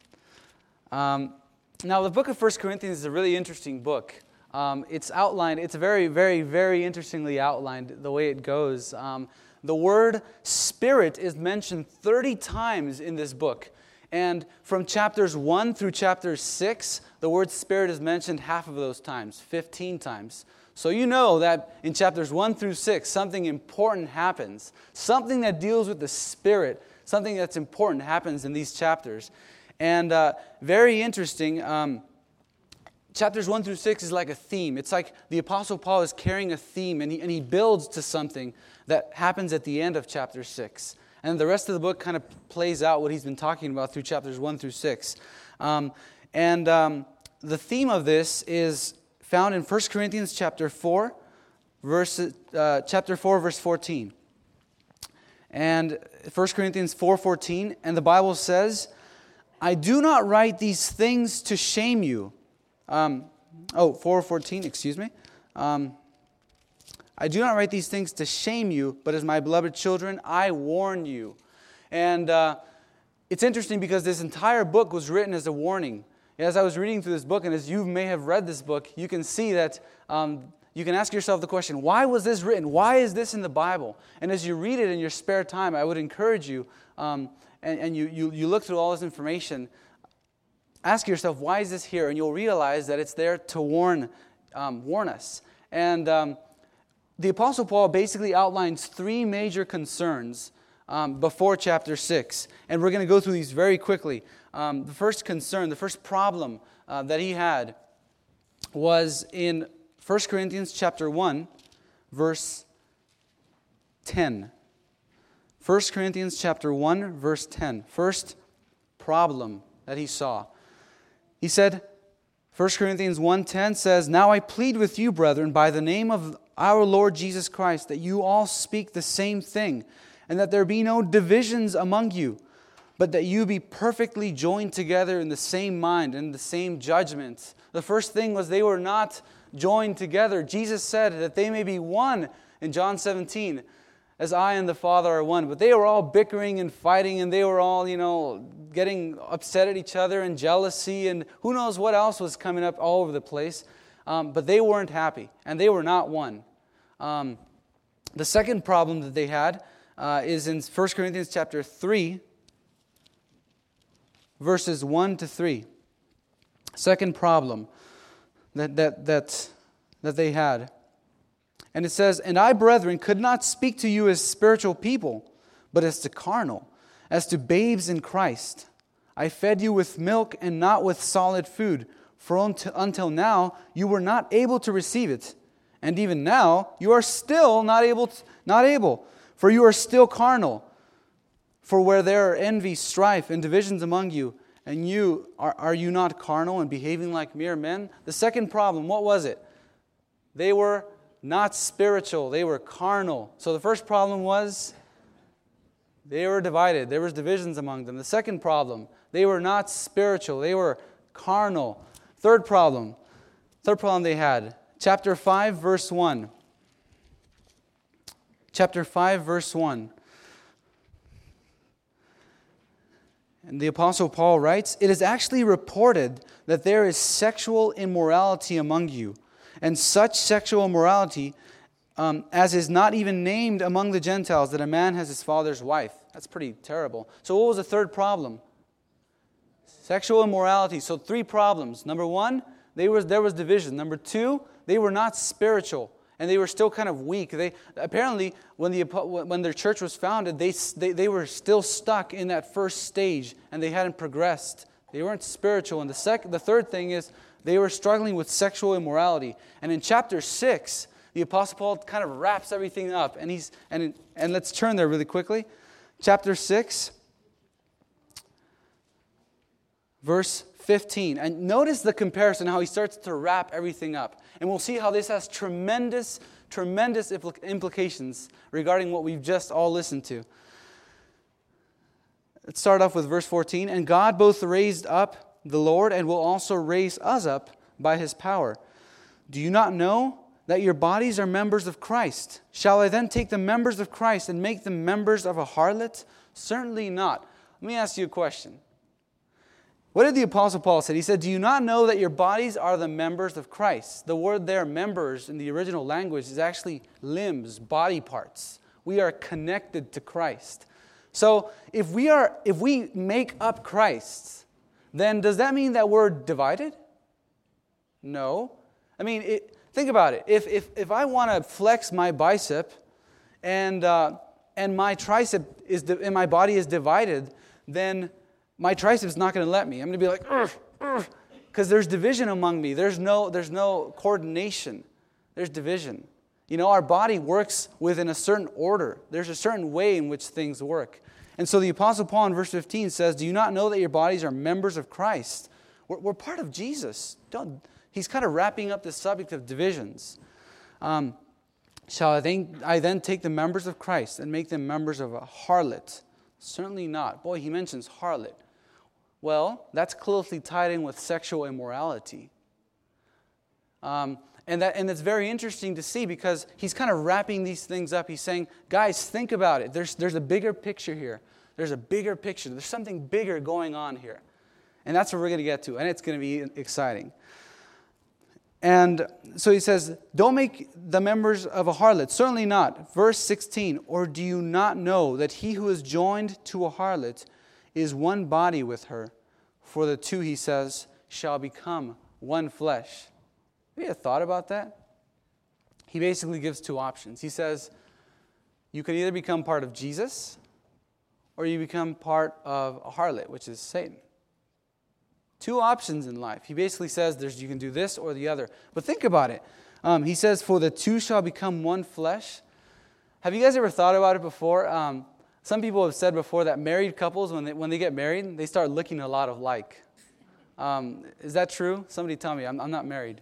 Now, the book of 1 Corinthians is a really interesting book. It's outlined, it's very, very, very interestingly outlined the way it goes. The word Spirit is mentioned 30 times in this book. And from chapters 1 through chapter 6, the word Spirit is mentioned half of those times, 15 times. So you know that in chapters 1 through 6, something important happens. Something that deals with the Spirit, something that's important happens in these chapters. And very interesting, chapters 1 through 6 is like a theme. It's like the Apostle Paul is carrying a theme, and he builds to something that happens at the end of chapter 6. And the rest of the book kind of plays out what he's been talking about through chapters 1 through 6. The theme of this is found in 1 Corinthians chapter 4, verse 14. And 1 Corinthians 4:14, and the Bible says, I do not write these things to shame you. 4:14, excuse me. I do not write these things to shame you, but as my beloved children, I warn you. And it's interesting because this entire book was written as a warning. As I was reading through this book, and as you may have read this book, you can see that you can ask yourself the question, why was this written? Why is this in the Bible? And as you read it in your spare time, I would encourage you, and you look through all this information, ask yourself, why is this here? And you'll realize that it's there to warn us. And the Apostle Paul basically outlines three major concerns before chapter 6. And we're going to go through these very quickly. The first concern, the first problem that he had was in 1 Corinthians chapter 1, verse 10. 1 Corinthians chapter 1, verse 10. First problem that he saw. He said, 1 Corinthians 1:10 says, Now I plead with you, brethren, by the name of our Lord Jesus Christ, that you all speak the same thing, and that there be no divisions among you, but that you be perfectly joined together in the same mind and the same judgment. The first thing was they were not joined together. Jesus said that they may be one in John 17, as I and the Father are one. But they were all bickering and fighting, and they were all, getting upset at each other and jealousy, and who knows what else was coming up all over the place. But they weren't happy, and they were not one. The second problem that they had is in 1 Corinthians chapter 3, verses 1 to 3. Second problem that they had. And it says, And I, brethren, could not speak to you as spiritual people, but as to carnal, as to babes in Christ. I fed you with milk and not with solid food, for until now you were not able to receive it. And even now you are still not able, for you are still carnal. For where there are envy, strife, and divisions among you, and are you not carnal and behaving like mere men? The second problem, what was it? They were not spiritual, they were carnal. So the first problem was they were divided. There was divisions among them. The second problem, they were not spiritual, they were carnal. Third problem they had, chapter 5, verse 1. Chapter 5, verse 1. And the Apostle Paul writes, It is actually reported that there is sexual immorality among you, and such sexual immorality as is not even named among the Gentiles, that a man has his father's wife. That's pretty terrible. So what was the third problem? Sexual immorality. So three problems. Number one, there was division. Number two, they were not spiritual. and they were still kind of weak. They apparently, when their church was founded, they were still stuck in that first stage, and they hadn't progressed. They weren't spiritual. And the third thing is they were struggling with sexual immorality. And in chapter 6, the Apostle Paul kind of wraps everything up. And let's turn there really quickly. Chapter 6, verse 15. And notice the comparison, how he starts to wrap everything up. And we'll see how this has tremendous implications regarding what we've just all listened to. Let's start off with verse 14. And God both raised up the Lord and will also raise us up by His power. Do you not know that your bodies are members of Christ? Shall I then take the members of Christ and make them members of a harlot? Certainly not. Let me ask you a question. What did the Apostle Paul say? He said, do you not know that your bodies are the members of Christ? The word there, members, in the original language is actually limbs, body parts. We are connected to Christ. So if we make up Christ, then does that mean that we're divided? No. I mean, think about it. If I want to flex my bicep and my tricep and my body is divided, then my tricep's not going to let me. I'm going to be like, because there's division among me. There's no coordination. There's division. You know, our body works within a certain order. There's a certain way in which things work. And so the Apostle Paul in verse 15 says, do you not know that your bodies are members of Christ? We're part of Jesus. He's kind of wrapping up the subject of divisions. Shall I then take the members of Christ and make them members of a harlot? Certainly not. Boy, he mentions harlot. Well, that's closely tied in with sexual immorality. And it's very interesting to see because he's kind of wrapping these things up. He's saying, guys, think about it. There's a bigger picture here. There's a bigger picture. There's something bigger going on here. And that's what we're going to get to. And it's going to be exciting. And so he says, don't make the members of a harlot. Certainly not. Verse 16, or do you not know that he who is joined to a harlot is one body with her? For the two, he says, shall become one flesh. Have you ever thought about that? He basically gives two options. He says, you can either become part of Jesus or you become part of a harlot, which is Satan. Two options in life. He basically says you can do this or the other. But think about it. He says, for the two shall become one flesh. Have you guys ever thought about it before? Some people have said before that married couples, when they get married, they start looking a lot alike. Is that true? Somebody tell me. I'm not married.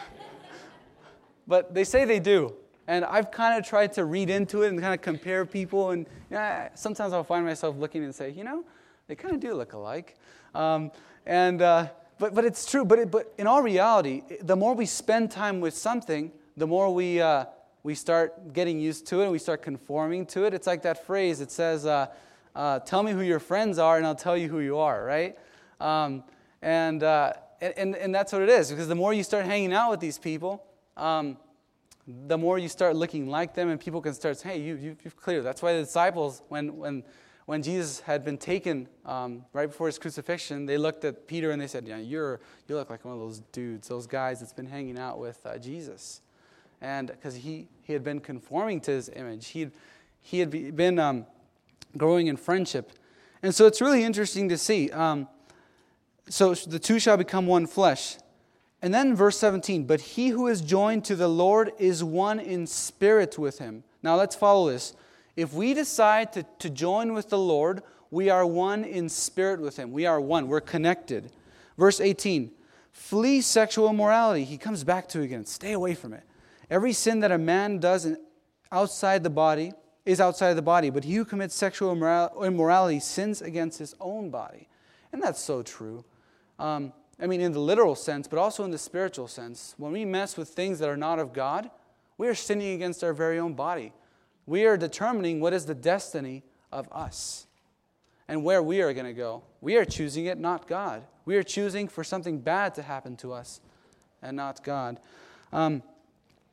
But they say they do. And I've kind of tried to read into it and kind of compare people. And sometimes I'll find myself looking and say, they kind of do look alike. But it's true. But in all reality, the more we spend time with something, the more we start getting used to it. We start conforming to it. It's like that phrase. It says, "Tell me who your friends are, and I'll tell you who you are." Right? And that's what it is. Because the more you start hanging out with these people, the more you start looking like them, and people can start saying, "Hey, you've cleared." That's why the disciples, when Jesus had been taken right before his crucifixion, they looked at Peter and they said, you look like one of those dudes, those guys that's been hanging out with Jesus. And because he had been conforming to his image. He had been growing in friendship. And so it's really interesting to see. So the two shall become one flesh. And then verse 17, but he who is joined to the Lord is one in spirit with him. Now let's follow this. If we decide to join with the Lord, we are one in spirit with Him. We are one. We're connected. Verse 18, flee sexual immorality. He comes back to it again. Stay away from it. Every sin that a man does outside the body is outside of the body, but he who commits sexual immorality sins against his own body. And that's so true. In the literal sense, but also in the spiritual sense. When we mess with things that are not of God, we are sinning against our very own body. We are determining what is the destiny of us and where we are going to go. We are choosing it, not God. We are choosing for something bad to happen to us and not God.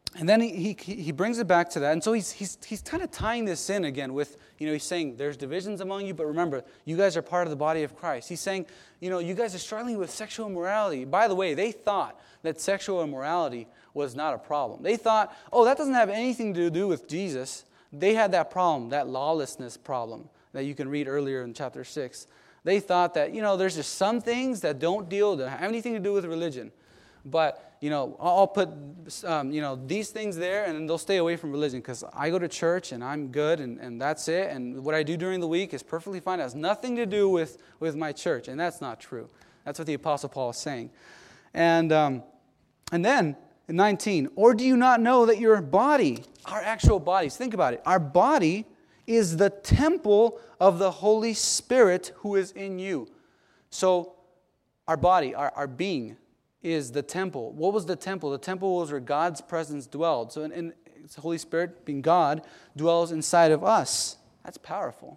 And then he brings it back to that. And so he's kind of tying this in again with, he's saying there's divisions among you, but remember, you guys are part of the body of Christ. He's saying, you guys are struggling with sexual immorality. By the way, they thought that sexual immorality was not a problem. They thought, that doesn't have anything to do with Jesus. They had that problem, that lawlessness problem that you can read earlier in chapter 6. They thought that, there's just some things that don't have anything to do with religion. But, I'll put, these things there and they'll stay away from religion because I go to church and I'm good and that's it. And what I do during the week is perfectly fine. It has nothing to do with my church. And that's not true. That's what the Apostle Paul is saying. And then in 19, or do you not know that your body, our actual bodies, think about it, our body is the temple of the Holy Spirit who is in you. So our body, our being, is the temple. What was the temple? The temple was where God's presence dwelled. So in the Holy Spirit, being God, dwells inside of us. That's powerful.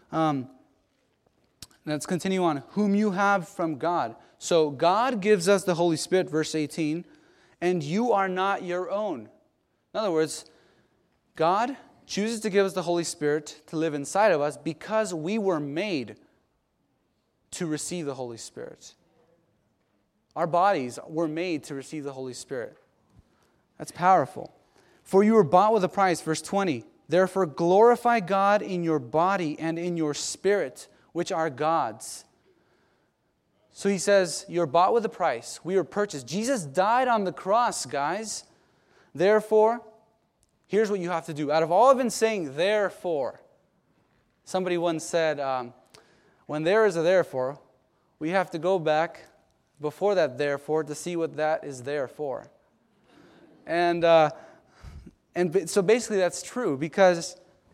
Let's continue on. Whom you have from God. So God gives us the Holy Spirit, verse 18, and you are not your own. In other words, God chooses to give us the Holy Spirit to live inside of us because we were made to receive the Holy Spirit. Our bodies were made to receive the Holy Spirit. That's powerful. For you were bought with a price, verse 20. Therefore glorify God in your body and in your spirit, which are God's. So he says, you're bought with a price. We were purchased. Jesus died on the cross, guys. Therefore, here's what you have to do. Out of all I've been saying, therefore, somebody once said, when there is a therefore, we have to go back before that therefore to see what that is there for. And so basically that's true because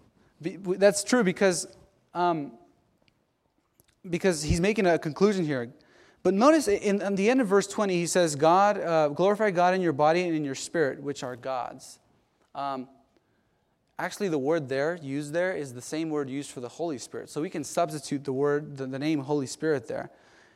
he's making a conclusion here. But notice in the end of verse 20 he says, glorify God in your body and in your spirit, which are God's. Actually, the word used there is the same word used for the Holy Spirit. So we can substitute the name Holy Spirit there.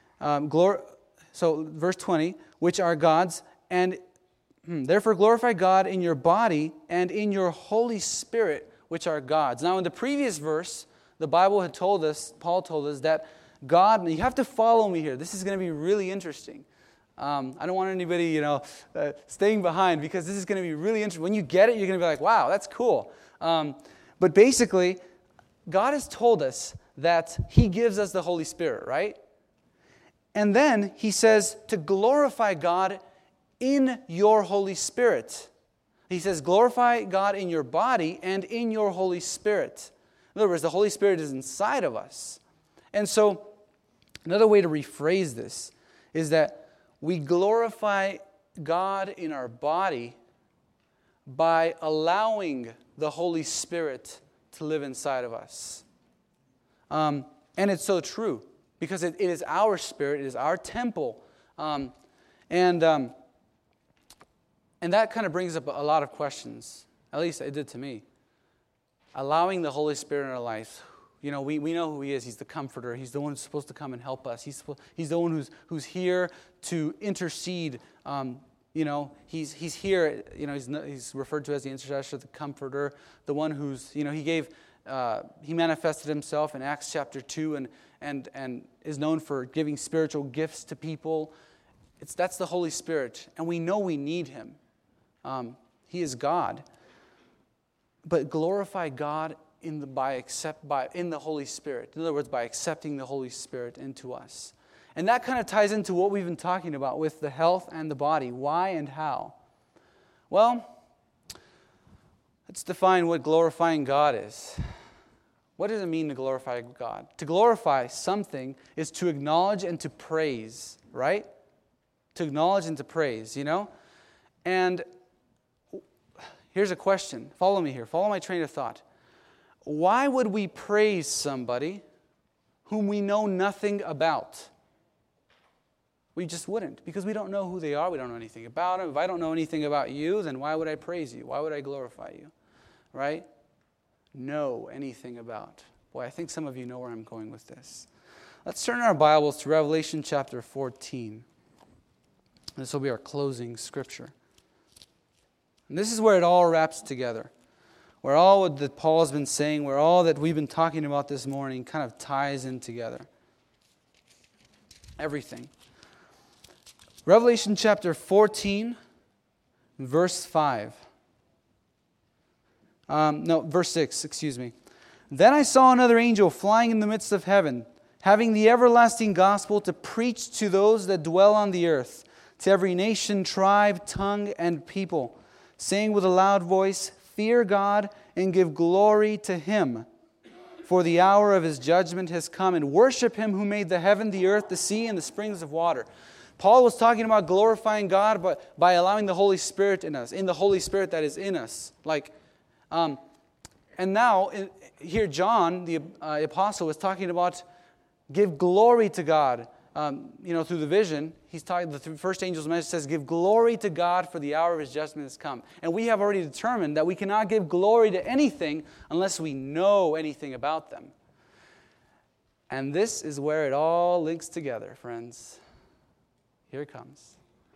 So verse 20, which are God's, and therefore glorify God in your body and in your Holy Spirit, which are God's. Now in the previous verse, the Bible had told us, Paul told us that God, you have to follow me here. This is going to be really interesting. I don't want anybody, staying behind because this is going to be really interesting. When you get it, you're going to be like, wow, that's cool. But basically, God has told us that He gives us the Holy Spirit, right? And then He says to glorify God in your Holy Spirit. He says glorify God in your body and in your Holy Spirit. In other words, the Holy Spirit is inside of us. And so, another way to rephrase this is that we glorify God in our body by allowing the Holy Spirit to live inside of us. And it's so true because it is our spirit, it is our temple. And that kind of brings up a lot of questions. At least it did to me. Allowing the Holy Spirit in our life. We know who He is. He's the Comforter. He's the one who's supposed to come and help us. He's the one who's here to intercede. He's here. He's referred to as the intercessor, the Comforter, the one who's He manifested Himself in Acts chapter 2 and is known for giving spiritual gifts to people. That's the Holy Spirit, and we know we need Him. He is God. But glorify God in the Holy Spirit. In other words, by accepting the Holy Spirit into us. And that kind of ties into what we've been talking about with the health and the body. Why and how? Well, let's define what glorifying God is. What does it mean to glorify God? To glorify something is to acknowledge and to praise, right? To acknowledge and to praise, And here's a question. Follow me here. Follow my train of thought. Why would we praise somebody whom we know nothing about? We just wouldn't, because we don't know who they are. We don't know anything about them. If I don't know anything about you, then why would I praise you? Why would I glorify you? Right? Know anything about. Boy, I think some of you know where I'm going with this. Let's turn our Bibles to Revelation chapter 14. This will be our closing scripture. And this is where it all wraps together. Where all that Paul has been saying, where all that we've been talking about this morning kind of ties in together. Everything. Revelation chapter 14, verse 5. Verse 6, excuse me. Then I saw another angel flying in the midst of heaven, having the everlasting gospel to preach to those that dwell on the earth, to every nation, tribe, tongue, and people, saying with a loud voice, Fear God and give glory to Him, for the hour of His judgment has come, and worship Him who made the heaven, the earth, the sea, and the springs of water. Paul was talking about glorifying God by allowing the Holy Spirit in us, in the Holy Spirit that is in us. And now, here John, the apostle, is talking about give glory to God. Through the vision, he's talking. The first angel's message says, "Give glory to God, for the hour of His judgment has come." And we have already determined that we cannot give glory to anything unless we know anything about them. And this is where it all links together, friends. Here it comes.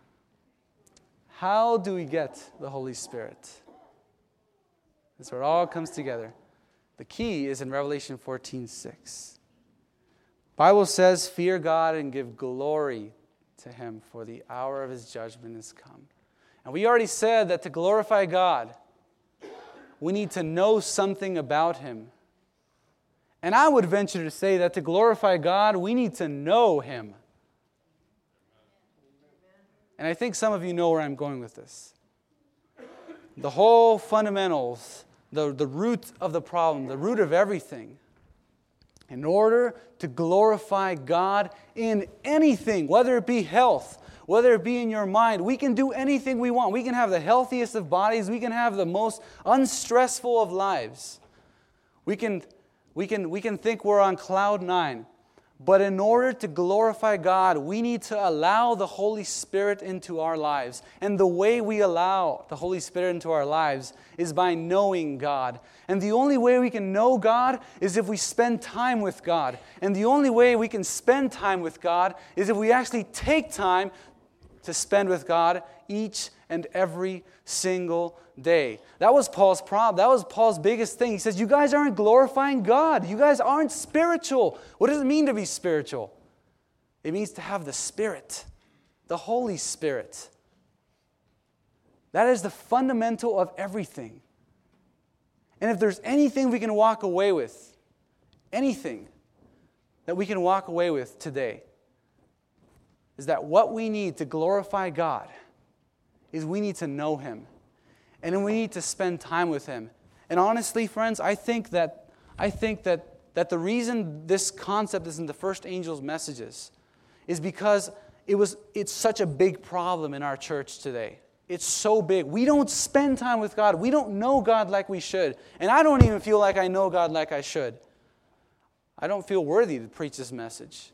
How do we get the Holy Spirit? That's where it all comes together. The key is in Revelation 14:6. Bible says, fear God and give glory to Him, for the hour of His judgment has come. And we already said that to glorify God, we need to know something about Him. And I would venture to say that to glorify God, we need to know Him. And I think some of you know where I'm going with this. The whole fundamentals, the root of the problem, the root of everything. In order to glorify God in anything, whether it be health, whether it be in your mind, we can do anything we want. We can have the healthiest of bodies. We can have the most unstressful of lives. We can think we're on cloud 9. But in order to glorify God, we need to allow the Holy Spirit into our lives. And the way we allow the Holy Spirit into our lives is by knowing God. And the only way we can know God is if we spend time with God. And the only way we can spend time with God is if we actually take time to spend with God each and every single day. That was Paul's problem. That was Paul's biggest thing. He says, you guys aren't glorifying God. You guys aren't spiritual. What does it mean to be spiritual? It means to have the Spirit, the Holy Spirit. That is the fundamental of everything. And if there's anything we can walk away with, anything that we can walk away with today, is that what we need to glorify God is we need to know Him. And then we need to spend time with Him. And honestly, friends, I think that the reason this concept is in the first angel's messages is because it's such a big problem in our church today. It's so big. We don't spend time with God. We don't know God like we should. And I don't even feel like I know God like I should. I don't feel worthy to preach this message.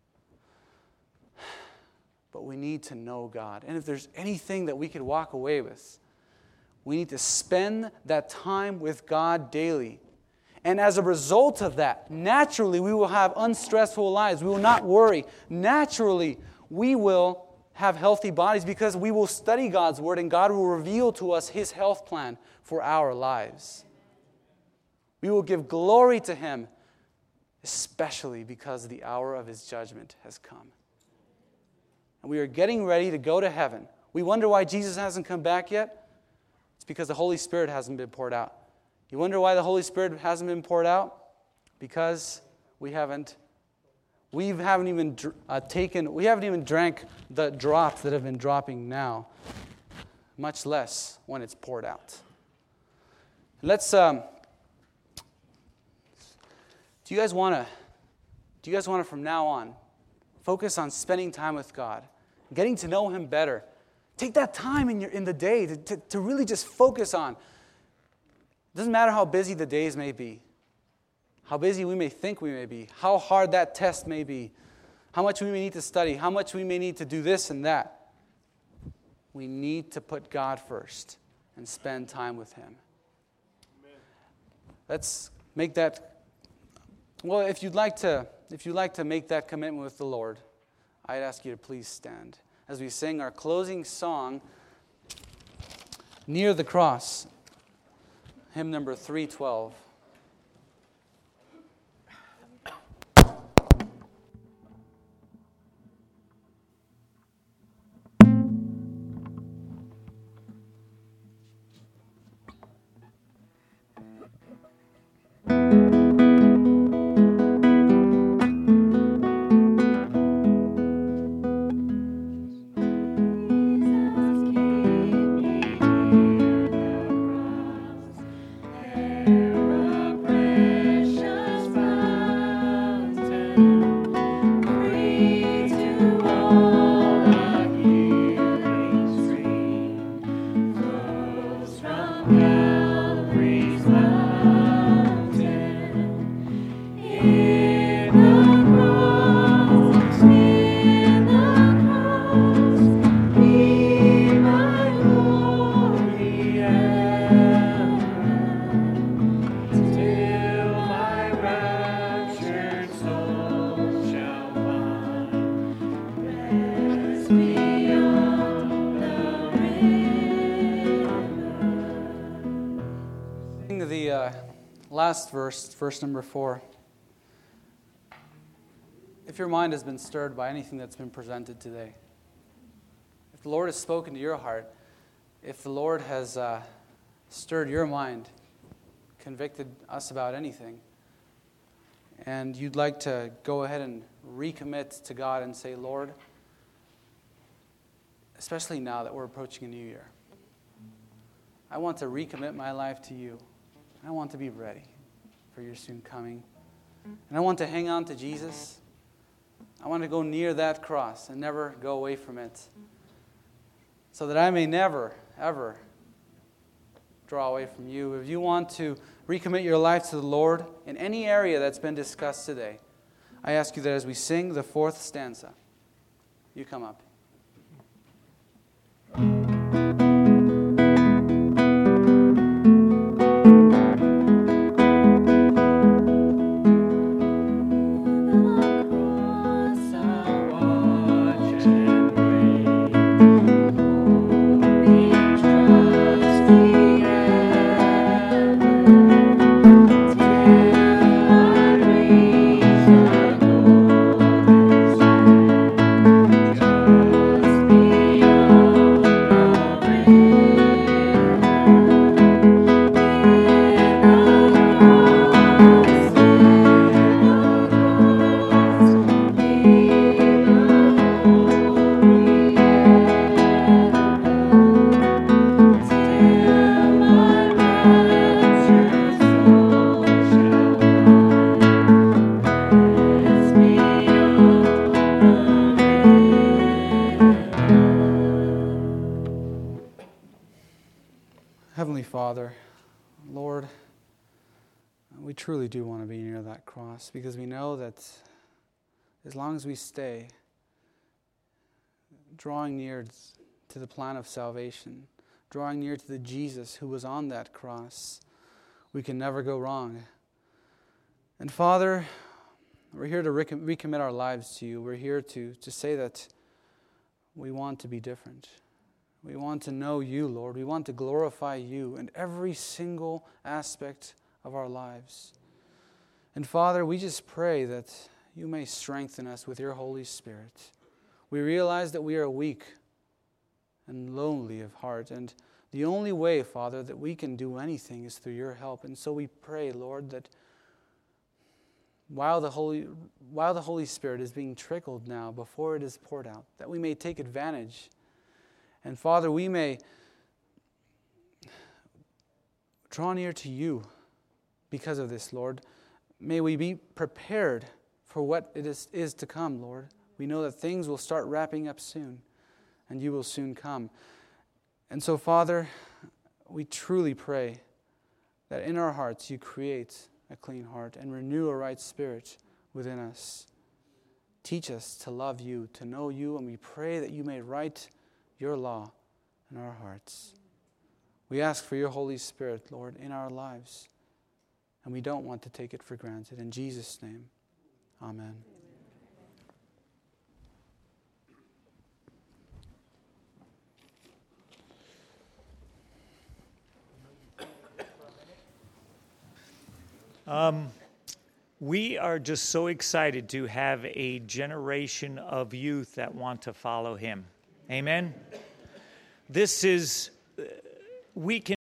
But we need to know God. And if there's anything that we could walk away with, we need to spend that time with God daily. And as a result of that, naturally we will have unstressful lives. We will not worry. Naturally, we will have healthy bodies because we will study God's Word and God will reveal to us His health plan for our lives. We will give glory to Him, especially because the hour of His judgment has come. And we are getting ready to go to heaven. We wonder why Jesus hasn't come back yet. It's because the Holy Spirit hasn't been poured out. You wonder why the Holy Spirit hasn't been poured out? Because we haven't even drank the drops that have been dropping now, much less when it's poured out. Let's. Do you guys want to from now on focus on spending time with God, getting to know Him better? Take that time in the day to really just focus on. It doesn't matter how busy the days may be, how busy we may think we may be, how hard that test may be, how much we may need to study, how much we may need to do this and that. We need to put God first and spend time with Him. Amen. Let's make that. Well, if you'd like to make that commitment with the Lord, I'd ask you to please stand as we sing our closing song Near the Cross, hymn number 312. Last verse number 4. If your mind has been stirred by anything that's been presented today, if the Lord has spoken to your heart, if the Lord has stirred your mind, convicted us about anything, and you'd like to go ahead and recommit to God and say, Lord, especially now that we're approaching a new year, I want to recommit my life to you. I want to be ready for your soon coming. And I want to hang on to Jesus. I want to go near that cross and never go away from it, so that I may never, ever draw away from you. If you want to recommit your life to the Lord in any area that's been discussed today, I ask you that as we sing the 4th stanza, you come up. Heavenly Father, Lord, we truly do want to be near that cross, because we know that as long as we stay drawing near to the plan of salvation, drawing near to the Jesus who was on that cross, we can never go wrong. And Father, we're here to recommit our lives to you. We're here to say that we want to be different. We want to know you, Lord. We want to glorify you in every single aspect of our lives. And Father, we just pray that you may strengthen us with your Holy Spirit. We realize that we are weak and lonely of heart, and the only way, Father, that we can do anything is through your help. And so we pray, Lord, that while the Holy Spirit is being trickled now before it is poured out, that we may take advantage. And Father, we may draw near to you because of this, Lord. May we be prepared for what it is to come, Lord. We know that things will start wrapping up soon, and you will soon come. And so, Father, we truly pray that in our hearts you create a clean heart and renew a right spirit within us. Teach us to love you, to know you, and we pray that you may write your law in our hearts. We ask for your Holy Spirit, Lord, in our lives, and we don't want to take it for granted. In Jesus' name, amen. We are just so excited to have a generation of youth that want to follow him. Amen? We can